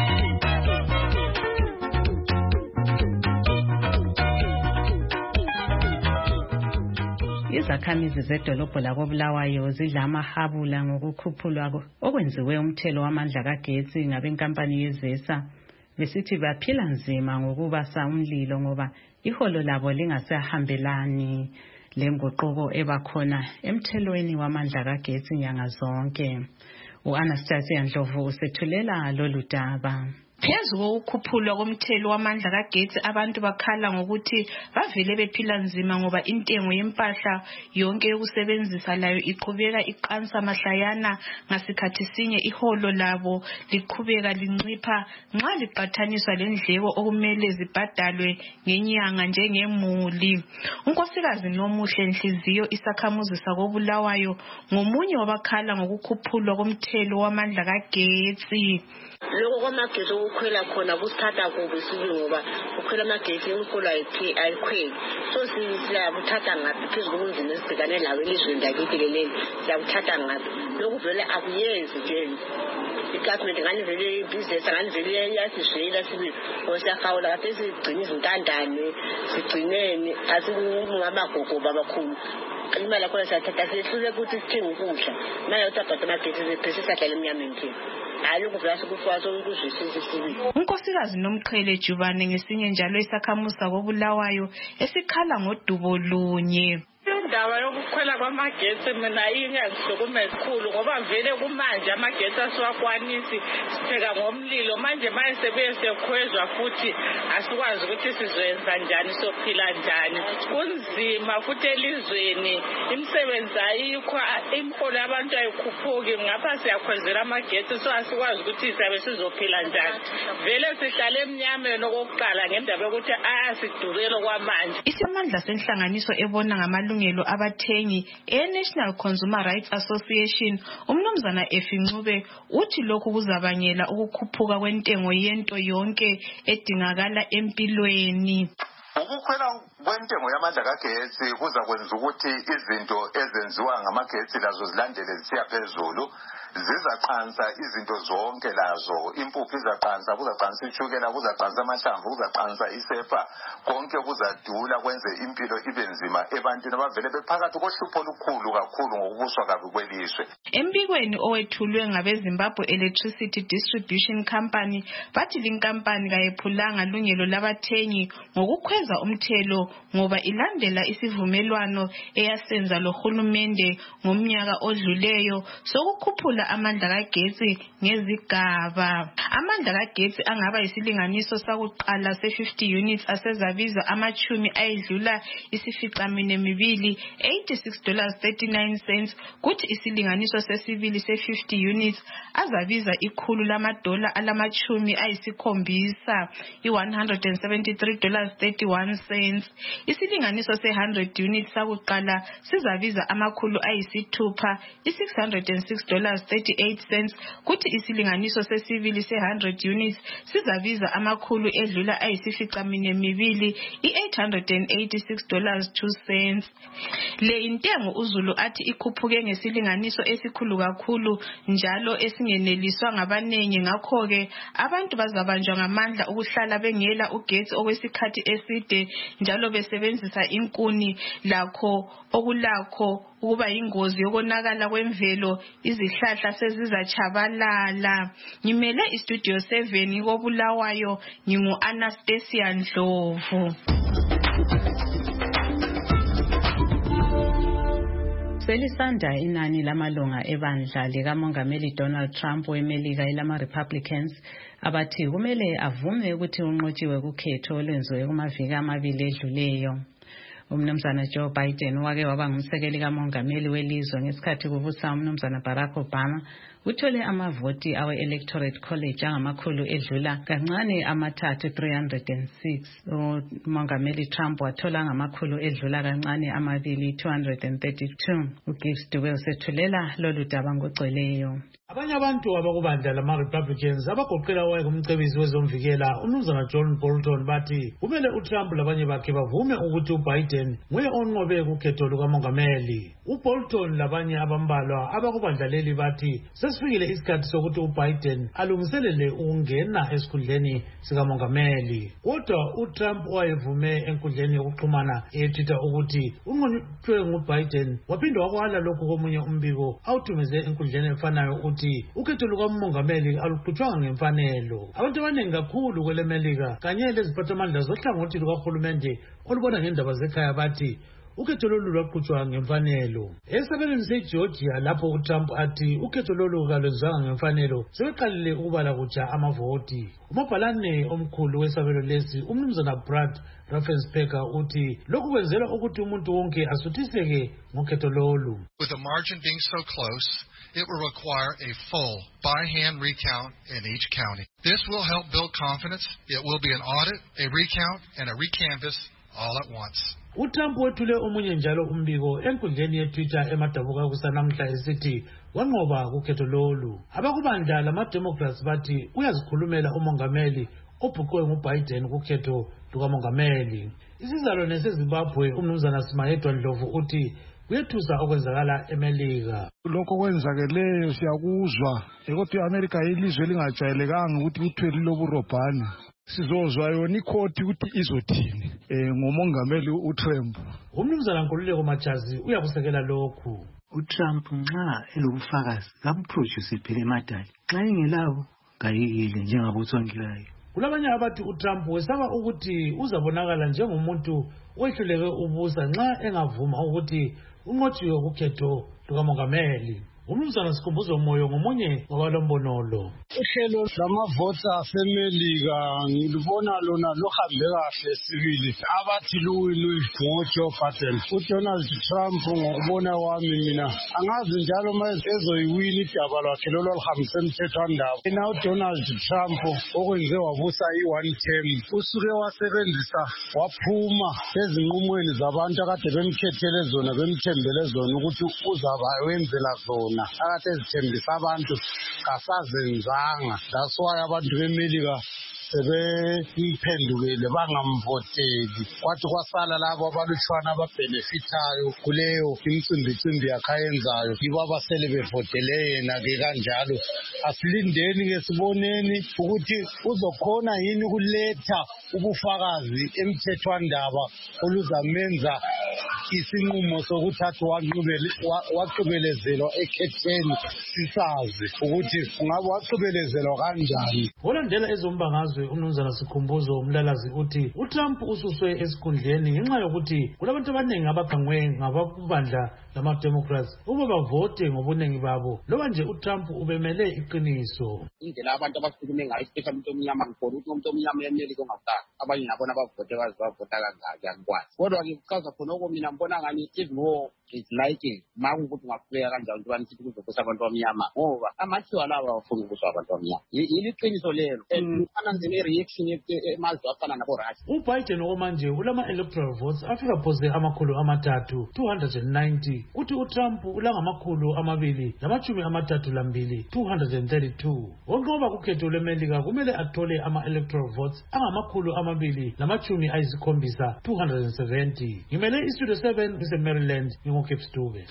Izakhamizi zedolobho lakobulawayo zidla amahabula ngokukhuphulwa okwenziwe umthelo wamandla kagetsi ngabenkampani yezesa. Besithi baphila nzima ngokubasa umlilo ngoba iholo labo lingasahambelani lenguquko ebakhona emthelweni wamandla kagetsi nyanga zonke. U-Anastasia Ndlovu usethulela lolu daba. Phezu kokukhuphulwa komthelo wamandla kagetsi abantu bakhala ngokuthi bavele bephila nzima ngoba intengo yempahla yonke yokusebenzisa layo iqhubeka iqansa mahlayana, ngasikhathi sinye iholo labo liqhubeka lincipha nxa liqathaniswa lendleko okumele zibhadalwe ngenyanga njengemuli. Unkosikazi Nomuhle Nhliziyo, isakhamuzi sakobulawayo, ngomunye wabakhala ngokukhuphulwa komthelo wamandla kagetsi. Lokho kwamagetsi ukukhwela khona kusithatha kubi sibi ngoba ukhwela amagetsi inkolo ayikhweli. So siyabuthatha ngaphi phezu kobunzima esibhekane lawo elizweni lakithi leleli, siyabuthatha ngaphi. Lokhu vele akuyenzi nje igovernment ngani vele ibusiness ngani vele yasishela sibi osiyahawula kade sigcina izintandane sigcineni asingamagogo babakhulu. Imali yakho siyathatha sihlule ukuthi sithenga ukudla nayo tabhatha amagetsi zephesisa dlala emnyameni nje. Unkosikazi Nomqhele Jubane ngesinye njalo isakhamuzi sakobulawayo esikhala ngodubo lunye. Indaba yokukhwela kwamagetsi mina ingangihlukumeza kakhulu ngoba vele kumanje amagetsi asiwakwanisi, sipheka ngomlilo. Manje manje sebesekhwezwa futhi asikwazi ukuthi sizoyenza njani, sophila njani. Kunzima futhi elizweni, imisebenzi ayikho, imiholo yabantu ayikhuphuki, ngapha siyakhwezela amagetsi so asikwazi ukuthi siyabe sizophila njani. Vele sihlale emnyameni okokuqala ngendaba yokuthi ayasidurela kwamanje. Isamandla senhlanganiso ebona ngamalungelo abathengi e-National Consumer Rights Association, umnumzana Efincube, uthi lokhu kuzabangela ukukhuphuka kwentengo yento yonke edingakala empilweni. Ukukhwela kwentengo yamandla kagetsi kuza kwenza ukuthi izinto ezenziwa ngamagetsi lazo zilandele zisiya phezulu. zizaqansa izinto zonke lazo, impuphu izaqansa, kuzaqansa ishukela, kuzaqansa amahlamvu, kuzaqansa isepa, konke kuzadula kwenze impilo ibe nzima ebantwini abavele bephakathi kohlupho olukhulu kakhulu ngokubuswa kabi kwelizwe. Embikweni owethulwe ngabe-Zimbabwe Electricity Distribution Company bathi linkampani kayephulanga lungelo labathengi ngokukhweza umthelo ngoba ilandela isivumelwano eyasenza lohulumende ngomnyaka odluleyo sokukhuphula amandla kagesi ngezigaba. Amandla kagesi angaba yisilinganiso sakuqala se-fifty units asezabizwa amachumi ayedlula isificamine mibili eighty-six dollars thirty-nine cents kuthi isilinganiso sesibili se-fifty units azabiza ikhulu lamadola alamachumi ayisikhombisa i-one hundred seventy-three dollars thirty-one cents. Isilinganiso se-one hundred units sakuqala sizabiza amakhulu ayisithupha i-six hundred six dollars thirty-eight cents kuthi isilinganiso sesibili se-one hundred units sizabiza amakhulu edlula ayisificamine mibili i-eight hundred eighty-six dollars two cents. Le intengo uZulu athi ikhuphuke ngesilinganiso esikhulu kakhulu njalo esingeneliswa ngabanengi, ngakho-ke abantu bazabanjwa ngamandla ukuhlala bengela ugesi okwesikhathi eside njalo besebenzisa inkuni, lakho okulakho ukuba ingozi yokonakala kwemvelo, izihlahla sezizatshabalala. Ngimele istudio seven koBulawayo, ngingu-Anastasia Ndlovu. Selisanda inani lamalunga ebandla likamongameli Donald Trump weMelika elama-Republicans abathi kumele avume ukuthi unqotshiwe kukhetho olwenziwe kumaviki amabili edluleyo. Umnumzana Joe Biden wake waba ngumsekeli kamongameli welizwe ngesikhathi kubusa umnumzana Barack Obama uthole amavoti awe-Electorate College angamakhulu edlula kancane amathathu three hundred six. Umongameli Trump wathola angamakhulu edlula kancane amabili two hundred thirty-two. uGibbs Dube usethulela lolu daba ngogcweleyo. Abanye abantu abakubandla lama-Republicans abagoqela owayengumcebisi wezomvikela umnumzana John Bolton bathi kumele uTrump labanye bakhe bavume ukuthi uBiden nguye onqobe kukhetho lukamongameli. uBolton labanye abambalwa abakubandla leli bathi sesifikile isikhathi sokuthi uBiden alungiselele ukungena esikhundleni sikamongameli. Kodwa uTrump owayevume enkundleni yokuxhumana eTwitter ukuthi unqotshwe nguBiden waphinde wakwala lokhu komunye umbiko awuthumeze enkundleni efanayo ukuthi ukhetho lukamongameli aluqhutshwanga ngemfanelo. Abantu abaningi kakhulu kwelemelika kanye leziphathamandla zohlangothi lukahulumende olubona ngendaba zekhaya bathi ukhetho lolu lwaqhutshwa ngemfanelo. Esabelweni seGeorgia lapho uTrump athi ukhetho lolu kalwenzanga ngemfanelo sebeqalile ukubala kutsha amavoti. Umabhalane omkhulu wesabelo lesi umnumzana Brad Raffensperger uthi lokhu kwenzela ukuthi umuntu wonke asuthiseke ngokhetho lolu. With the margin being so close, it will require a full by-hand recount in each county. This will help build confidence. It will be an audit, a recount, and a recanvass all at once. uTrump wethule omunye njalo umbiko enkundleni yeTwitter emadabuka kusanamhla esithi wanqoba kukhetho lolu. Abakubandla lama-Democrats bathi uyazikhulumela umongameli obhuqwe nguBiden kukhetho lukamongameli. Isizalwane seZimbabwe umnumzana Simayedwa Ndlovu uthi kuyethusa okwenzakala eMelika. Lokho kwenzakeleyo siyakuzwa ukuthi iAmerica yilizwe lingajwayelekanga ukuthi kuthwele loburobhani. Sizozwa yona ikhoti ukuthi izothini eh ngomongameli uTrump. Umnumzana Nkululeko Majazi uyakusekela lokhu. uTrump nxa elobufakazi kamproduce phela emadali. Nxa engelabo kayikile njengabothwangilayo. Kulabanye abathi uTrump wesaba ukuthi uzabonakala njengomuntu oyehluleke ubusa nxa engavuma ukuthi unqotshiwe kukhetho lukamongameli. Umnumzana Sikhumbuzo Moyo ngomunye wabalombonolo. Uhlelo lamavoti aseMelika ngilibona lona lohambe kahle sibili abathi luwini ngoJoe Biden. uDonald Trump ngokubona kwami mina angazi njalo manje ezoyiwina idaba lwakhe lolo lihambise emthethwandaba. Yena uDonald Trump okwenze wabusa i-one term usuke wasebenzisa waphuma ezinqumweni zabantu akade bemkhethele zona bemthembele zona ukuthi uzaba wenzela zona. zona akade ezithembisa abantu kasazenzanga. That's why abantu bemelika sebeyiphendukele bangamvoteli, kwathi kwasala labo abalutshwana ababhenefithayo kuleyo imicimbicimbi yakhe ayenzayo yibo abasele bevotele yena-ke kanjalo. Asilindeni-ke siboneni ukuthi uzokhona yini ukuletha ubufakazi emthethwandaba oluzamenza isinqumo sokuthatha waqibelezelwa ekhetheni sisazi ukuthi ungabe waqibelezelwa kanjani. Olandela ezombangazwe umnumzana Sikhumbuzo Mlalazi uthi uTrump ususwe esikhundleni ngenxa yokuthi kulabantu abaningi abagangwe ngababandla lama-Democrats ukuba bavote ngobuningi babo, loba nje uTrump ubemele iqiniso. Indlela abantu abasukume ngayo isipesha umuntu omnyama ngikhola ukuthi umuntu omnyama yemeli kongafaka abanye nabona abavote bazi bavota kangaki angikwazi. Kodwa-ke kuchaza khona oko mina ngibona ngani even though it's liking ma ukuthi ungaqhubeka kanjani ukuthi bani sithi kuzovusa abantu abamnyama ngoba amathiwa lawo awafuni ukuthi abantu abamnyama. Yili iqiniso lelo. Ufana nje ne-reaction emazwe afana nabo-Russia. UBiden okwamanje ulama-electoral votes afika phose amakhulu amathathu two hundred ninety, kuthi uTrump ulangamakhulu amabili namachumi amathathu lambili two hundred thirty-two. Wonke oba kukhetho lwemelika kumele athole ama-electoral votes angamakhulu amabili namachumi ayisikhombisa two hundred seventy. Ngimele istudio seven ise-Maryland ngingokhips Dube.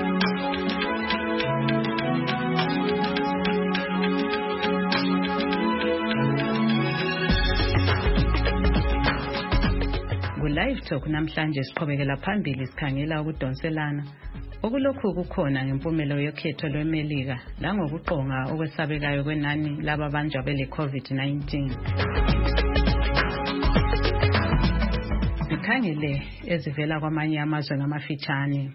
Live Talk namhlanje siqhubekela phambili sikhangela ukudonselana okulokhu kukhona ngempumelo yokhetho lwemelika langokuqonga okwesabekayo kwenani lababanjwa bele COVID nineteen. Sikhangele ezivela kwamanye amazwe ngamafitshane.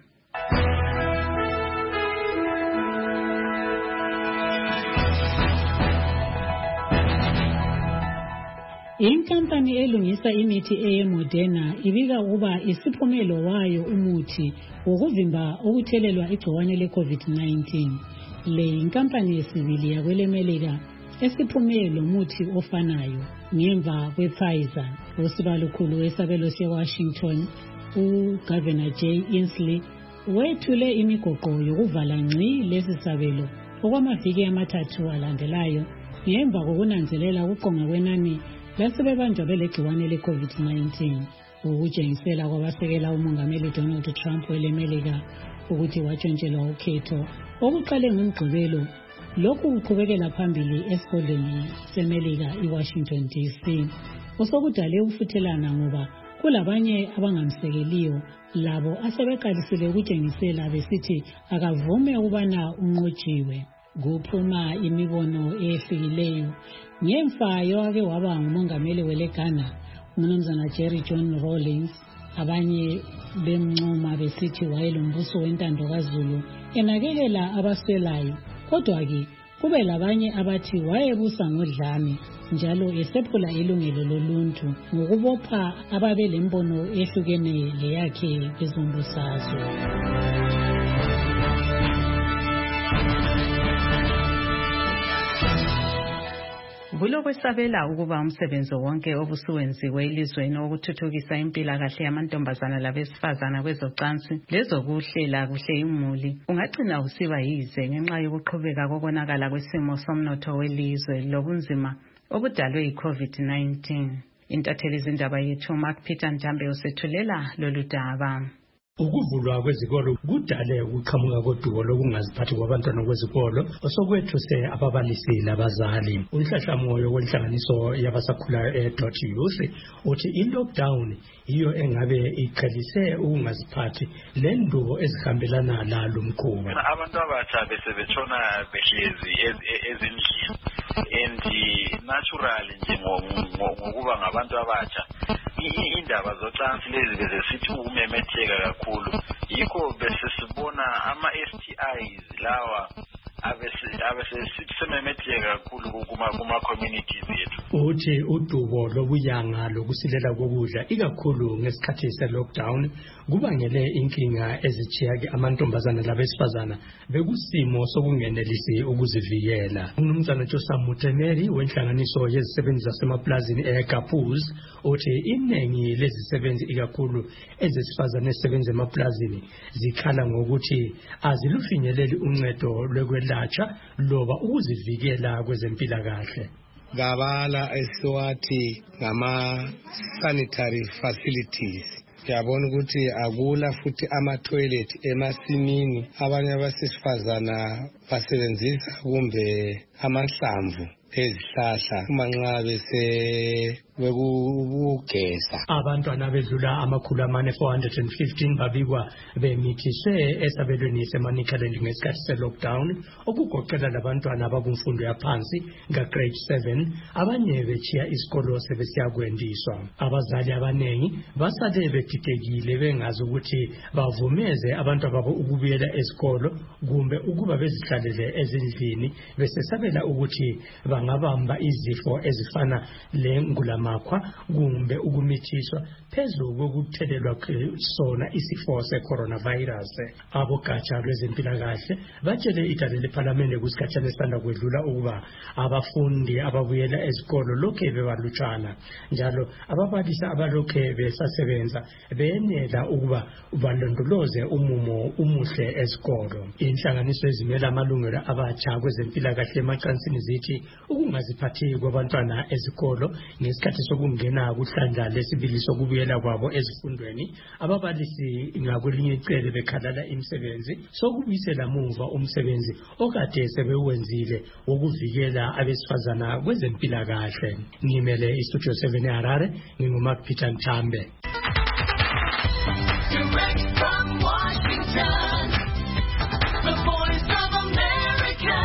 Inkampani elungisa imithi eyeModerna ibika ukuba isiphumelo wayo umuthi ukuvimba ukuthelelwa igciwane le-COVID nineteen. Le inkampani yesibili yakwelemelika esiphumelo muthi ofanayo ngemva kwe-Pfizer. Usibalukhulu wesabelo se-Washington uGovernor Jay Inslee wethule imigoqo yokuvala ngci lesi sabelo okwamaviki amathathu alandelayo ngemva kokunanzelela ukuqonga kwenani lasebebanjwa belegciwane le-COVID nineteen, ukutshengisela kwabasekela umongameli Donald Trump welemelika ukuthi watshontshelwa ukhetho okuqale ngomgqibelo. Lokhu kuqhubekela phambili esigodlweni semelika iWashington D C. Usokudale ukufuthelana ngoba kulabanye abangamsekeliyo labo asebeqalisile ukutshengisela besithi akavume ukubana unqotshiwe. Kuphuma imibono ehlukileyo ngemfa yowake waba ngumongameli weleGhana umnumzana Jerry John Rawlings. Abanye bemncoma besithi wayelombuso wentando kaZulu enakekela abaswelayo, kodwa-ke kube labanye abathi wayebusa ngodlame njalo esephula ilungelo loluntu ngokubopha ababelembono ehlukene leyakhe kwezombusazwe. Kulokwesabela ukuba umsebenzi wonke obusuwenziwe elizweni wokuthuthukisa impilakahle yamantombazana labesifazana kwezocansi lezokuhlela kuhle imuli ungagcina usiba yize ngenxa yokuqhubeka kokonakala kwesimo somnotho welizwe lobunzima obudalwe yi-COVID nineteen. Intatheli izindaba yethu Mark Peter Njambe usethulela lolu daba. Ukuvulwa kwezikolo kudale ukuqhamuka kodubo lokungaziphathi kwabantwana kwezikolo osokwethuse ababalisi labazali. Unhlahlamoyo wenhlanganiso yabasakhulayo e.youth uthi i-lockdown iyo engabe iqhelise ukungaziphathi lendubo ezihambelana lalo mkhuba. Abantu abatsha bese betshona behlezi ezindlini and natural nje ngokuba ngabantu abatsha indaba zocansi lezi bese sithi ukumemetheka kakhulu yikho bese sibona ama-S T Is lawa abesizimemetheka kakhulu kuma communities yethu. Uthi udubo lobuyanga lokusilela kokudla ikakhulu ngesikhathi se lockdown kubangele inkinga ezichiyake amantombazana labesifazana bekusimo sokungenelisi ukuzivikela. Umnumzana Joseph Mutemeri wenhlanganiso yezisebenzi zasemaplazini eGapuz uthi iningi lezisebenzi ikakhulu ezesifazane ezisebenza emaplazini zikhala ngokuthi azilufinyeleli uncedo lwekwelatshwa loba ukuzivikela kwezempilakahle. Gabala esiwathi ngama sanitary facilities. Siyabona ukuthi akula futhi ama-toilet emasimini. Abanye abasesifazana basebenzisa kumbe amahlamvu ezihlahla uma nxa bese bekugeza. Abantwana bedlula amakhulu amane four hundred fifteen babikwa bemithiswe esabelweni seManicaland ngesikhathi se-lockdown okugoqela labantwana abakumfundo yaphansi nga-grade seven abanye bechiya isikolo sebesiyakwendiswa. Abazali abanengi basale bedidekile bengazi ukuthi bavumeze abantu ababo ukubuyela esikolo kumbe ukuba bezihlalele ezindlini besesabela ukuthi bangabamba izifo ezifana lengulamakwa kumbe ukumithiswa phezulu kokuthelelwa sona isifo se-coronavirus. Abogatsha lwezempilakahle batshele idale lephalamende kusikhathana esanda kwedlula ukuba abafundi ababuyela ezikolo lokhe bebalutshwana njalo ababalisi abalokhe besasebenza benela ukuba balondoloze umumo umuhle esikolo. Inhlanganiso ezimela amalungelo abatsha kwezempilakahle emacansini zithi ukungaziphathi kwabantwana ezikolo ngesikhathi sokungena kuhlandla lesibili sokubuyela kwabo ezifundweni ababalisi ngakwelinye icele bekhalala imisebenzi sokubuyisela muva umsebenzi okade sebewenzile wokuvikela abesifazana kwezempilakahle. Ngimele istudio seven eHarare nginguMark Peter Nthambe. Direct from Washington, the voice of America.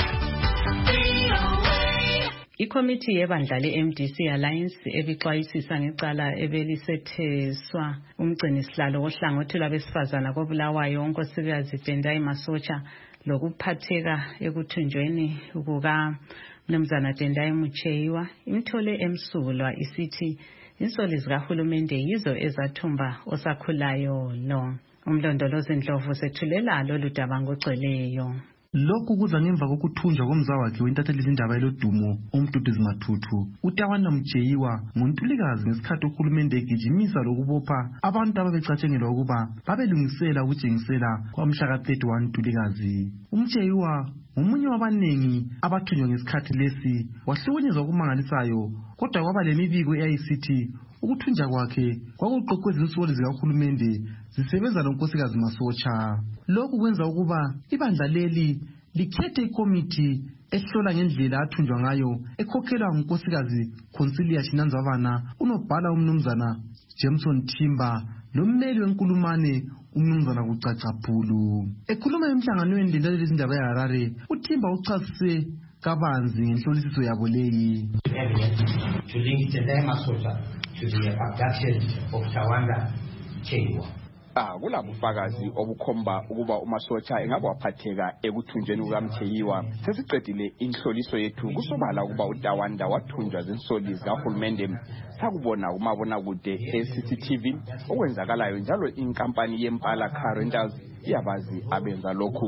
Ikomiti yebandla le-M D C Alliance ebixwayisisa ngecala ebelisetheswa umgcinisihlalo wohlangothi lwabesifazana kobulawayo unkosikazi Tendai Masocha lokuphatheka ekuthunjweni kuka Mnumzana Tendai Mucheyiwa imthole emsulwa isithi insoli zikahulumende yizo ezathumba osakhulayo lo. Umlondolozi Ndlovu sethulela lolu daba ngogcweleyo. Lokhu kuza ngemva kokuthunjwa komzawakhe wentatheli izindaba elodumo uMduduzi Mathuthu uTawana Mucheyiwa ngoNtulikazi ngesikhathi uhulumende egijimisa lokubopha abantu ababecatshengelwa ukuba babelungisela ukutshengisela kwamhla ka thirty-one Ntulikazi. uMcheyiwa ngomunye wabanengi abathunjwa ngesikhathi lesi wahlukunyezwa okumangalisayo kodwa kwaba lemibiko eyayisithi ukuthunjwa kwakhe kwakuqoqwe izinsoli zikahulumende zisebenza lonkosikazi Masocha. Lokhu kwenza ukuba ibandla leli likhethe ikomiti ehlola ngendlela athunjwa ngayo ekhokhelwa ngunkosikazi Consilia Chinanzavana, unobhala umnumzana Jameson Timba lommeli wenkulumane umnumzana Kucaca Phulu. Ekhuluma emhlanganweni lendalela izindaba eHarare, uTimba uchasise kabanzi ngenhlolisiso yabo leyi. To link Tendai Masocha to the abduction of Tawanda Mucheyiwa. Ah, kulabufakazi obukhomba ukuba uMasocha engaba waphatheka ekuthunjweni kukaMcheyiwa. Sesiqedile inhloliso yethu kusobala ukuba uTawanda wathunjwa zinsoli zikahulumende. Sakubona kumabona kude e-C C T V okwenzakalayo njalo inkampani yempala car rentals iyabazi abenza lokhu.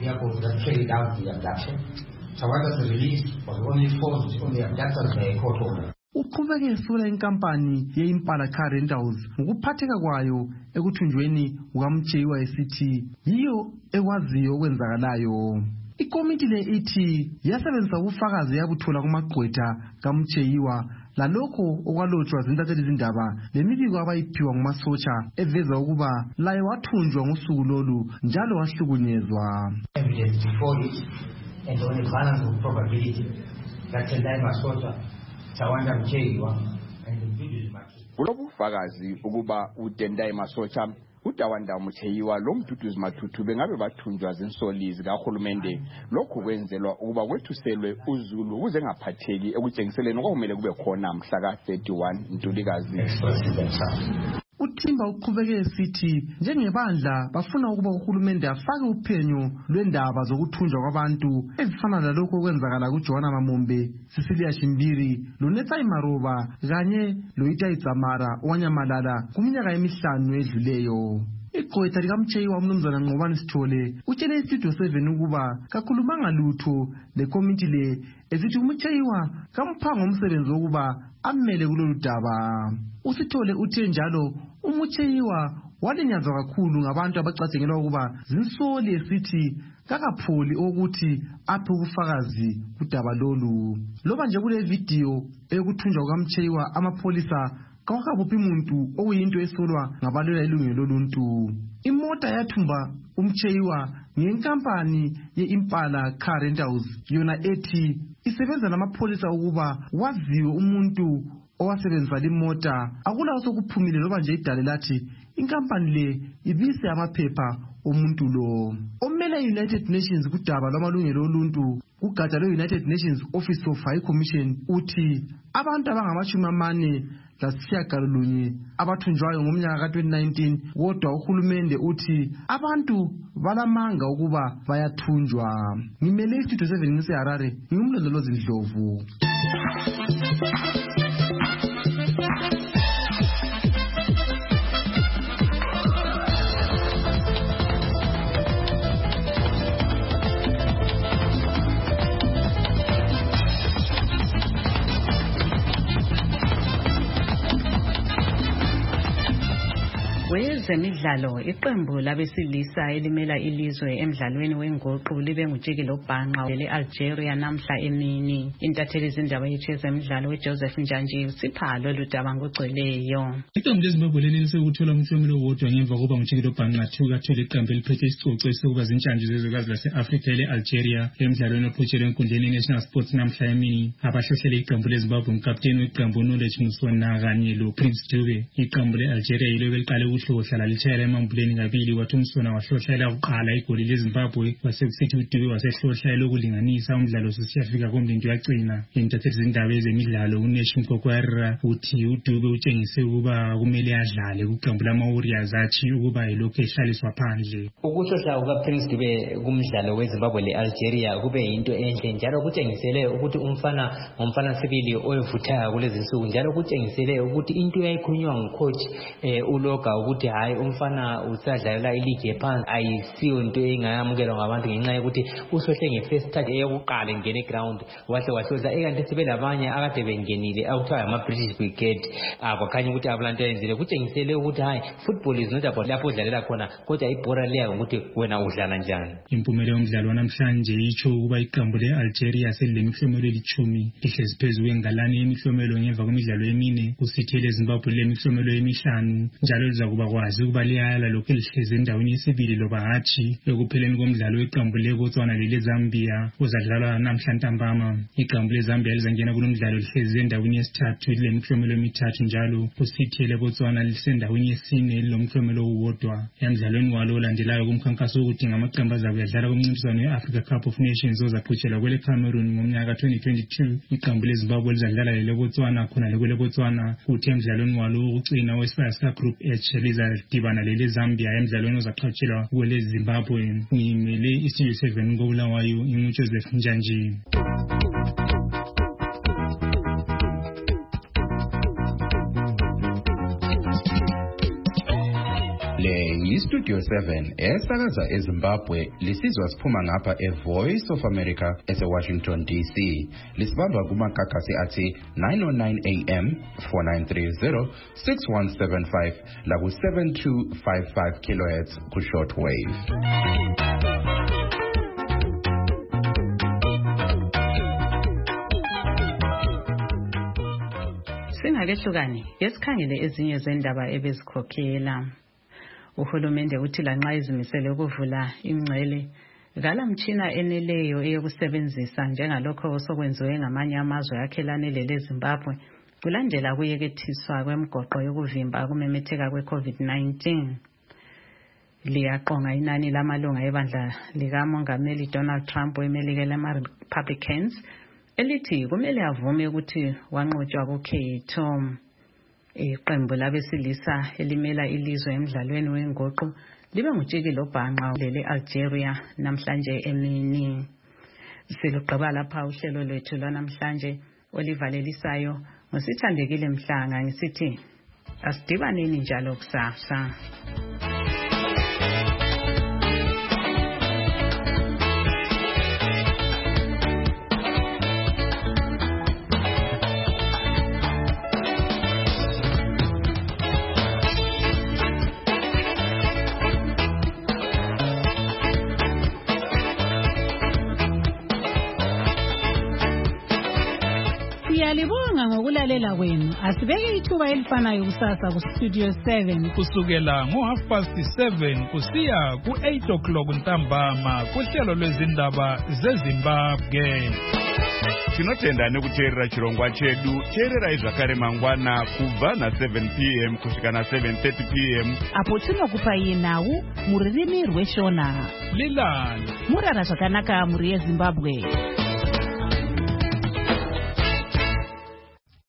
Tawanda's release was only forced on the abductors by a court order. Uqhubeke esola inkampani ye-Impala Car Rentals ngokuphatheka kwayo ekuthunjweni kukaMcheyiwa esithi yiyo ekwaziyo okwenzakalayo. Ikomiti le ithi yasebenzisa ubufakazi yabuthola kumagqwetha kaMcheyiwa lalokho okwalotshwa zintatheli izindaba lemibiko abayiphiwa nguMasocha eveza ukuba laye wathunjwa ngosuku lolu njalo wahlukunyezwa. Evidence before it and on a balance of probability that Tendai Masocha, Tawanda Mucheyiwa and Mduduzi Mathuthu. Kulobufakazi ukuba uTendai Masocha, uTawanda Mucheyiwa lo Mduduzi Mathuthu bengabe bathunjwa zinsoli zikahulumende. Lokhu kwenzelwa ukuba kwethuselwe uZulu ukuze ngaphatheki ekutshengiseleni okumele kube khona mhla ka thirty-one Ntulikazi. uThimba uqhubeke esithi njengebandla bafuna ukuba uhulumende afake uphenyo lwendaba zokuthunjwa kwabantu ezifana lalokho okwenzakala kuJohana Mamombe, Cecilia Shimbiri, loNetsai Maroba kanye loItai Dzamara owanyamalala kuminyaka emihlanu edluleyo. Igqwetha likaMcheyiwa uMnumzana Ngqobani Sithole utshele iStudio seven ukuba kakhulumanga lutho lekomiti le esithi uMcheyiwa kamphanga umsebenzi wokuba amele kulolu daba. uSithole uthe njalo uMcheyiwa walinyazwa kakhulu ngabantu abacatshengelwa ukuba zinsoli esithi kakapholi ukuthi aphe ubufakazi kudaba lolu. Loba nje kule video eyokuthunjwa kukaMcheyiwa amapholisa kawakabophi umuntu okuyinto esolwa ngabalwela ilungelo loluntu. Imota yathumba uMcheyiwa ngenkampani ye-Impala Car Rentals yona ethi isebenza namapholisa ukuba waziwe umuntu owasebenzisa limota akulawo sokuphumile loba nje idale lathi inkampani le ibise amaphepha omuntu lo. Omele United Nations kudaba lwamalungelo oluntu kugatsha lwe-United Nations Office of High Commission uthi abantu abangamashumi amane lasishiyagalolunye abathunjwayo ngomnyaka ka twenty nineteen, kodwa uhulumende uthi abantu balamanga ukuba bayathunjwa. Ngimele iStudio seven ngiseHarare, ngingumlondolozi Ndlovu. Wezemidlalo, iqembu labesilisa elimela ilizwe emidlalweni wenguqu libe ngutsheki lobhanqa le-Algeria namhla emini. Intatheli zindaba yethu yezemidlalo uJoseph Njanji usipha lolu daba ngogcweleyo. Iqembu leZimbabwe leli sekuthola umhlomelo wodwa ngemva kokuba ngutsheki lobhanqa two kathole iqembu eliphethe isicoco sokuba zintshantshi zezwekazi lase-Afrika ele-Algeria emidlalweni ophutshelwe enkundleni ye-National Sports namhla emini. Abahlohlele iqembu leZimbabwe ngukapteni weqembu uKnowledge Musona kanye lo-Prince Dube. Iqembu le-Algeria yilo beliqale ukuhlohla lalitshayela emambuleni kabili kwathi uMsona wahlohla ukuqala igoli leZimbabwe kwasekusithi uDube wasehlohla elokulinganisa umdlalo sesiyafika komlinto yagcina. Intatheli zindaba ezemidlalo uNesh Mkokwara uthi uDube utshengise ukuba kumele adlale kuqembu lama-Warriors athi ukuba yilokhu ehlaliswa phandle. Ukuhlohla kukaPrince Dube kumdlalo weZimbabwe le-Algeria kube yinto enhle njalo kutshengisele ukuthi umfana ngumfana sibili oyevuthayo kulezi nsuku njalo kutshengisele ukuthi into yayikhulunywa ngucoach eh, uLoga ukuthi hayi umfana usadlalela iligi ephansi ayisiyo into engayamukelwa ngabantu ngenxa yokuthi usohle nge-first touch eyokuqala ingene ground wahle wahlohla ekanti sibe labanye akade bengenile akuthiwa ama-British Brigade akwakhanya ukuthi abulanto yenzile kutshengisele ukuthi hayi football is not about lapho udlalela khona kodwa ibhora leya ukuthi wena udlala njani. Impumela yomdlalo wanamhlanje itsho ukuba iqembu le-Algeria selilemihlomelo elithumi lihlezi phezu kwengalane yemihlomelo ngemva kwemidlalo emine kusithi leZimbabwe lemihlomelo emihlanu njalo liza kuba kwazi ukuba liyala lokhu elihlezi endaweni yesibili loba hatshi ekupheleni komdlalo weqembu leBotswana leleZambia uzadlalwa namhla ntambama. Iqembu leZambia lizangena kulomdlalo lihlezi endaweni yesithathu lilemihlomelo emithathu njalo kusithi leBotswana lisendaweni yesine lilomhlomelo owodwa. Emdlalweni walo olandelayo kumkhankaso wokudinga amaqembu azabe adlala kumncintiswano ye-Africa Cup of Nations ozaphutshelwa kwele Cameroon ngomnyaka twenty twenty-two. Iqembu leZimbabwe lizadlala leleBotswana khona lekweleBotswana kuthi emdlalweni walo wokucina wesifaya Group H lizadibana leleZambia emdlalweni ozaqhatshelwa kweleZimbabwe. Ngimele iStudio seven ngobulawayo inguJoseph Njanji. Le yiStudio seven esakaza eZimbabwe lisizwa siphuma ngapha eVoice of America eseWashington D C. Lisibamba kumakhakhasi athi nine oh nine A M, four nine three zero, six one seven five laku seven two five five kilohertz ku shortwave. Singakehlukani yesikhangele ezinye zendaba ebezikhokhela. Uhulumende uthi lanxa izimisele ukuvula ingcele ngala mtshina eneleyo eyokusebenzisa njengalokho osokwenziwe ngamanye amazwe akhelane leleZimbabwe kulandela kuyekethiswa kwemgoqo yokuvimba ukumemetheka kwe-COVID nineteen. Liyaqonga inani lamalunga ebandla likamongameli Donald Trump wemelike lama-Republicans elithi kumele avume ukuthi wanqotshwa kukhetho. iqembu labesilisa elimela ilizwe emidlalweni wengoqo libe ngutshikile obhanqa lele Algeria namhlanje emini. Silugqiba lapha uhlelo lwethu lwanamhlanje olivalelisayo ngosithandekile Mhlanga ngisithi asidibaneni njalo kusasa. Siyalibonga ngokulalela kwenu. Asibeke ithuba elifanayo kusasa ku Studio seven kusukela ngo half past seven kusiya ku eight o'clock ntambama kuhlelo lwezindaba zeZimbabwe. Tinotenda nekuteerera chirongwa chedu. Teererai zvakare mangwana kubva na seven p m kusvika na seven thirty p m apo tinokupai nhau mururimi rweshona. Lilani Murara zvakanaka muri yeZimbabwe.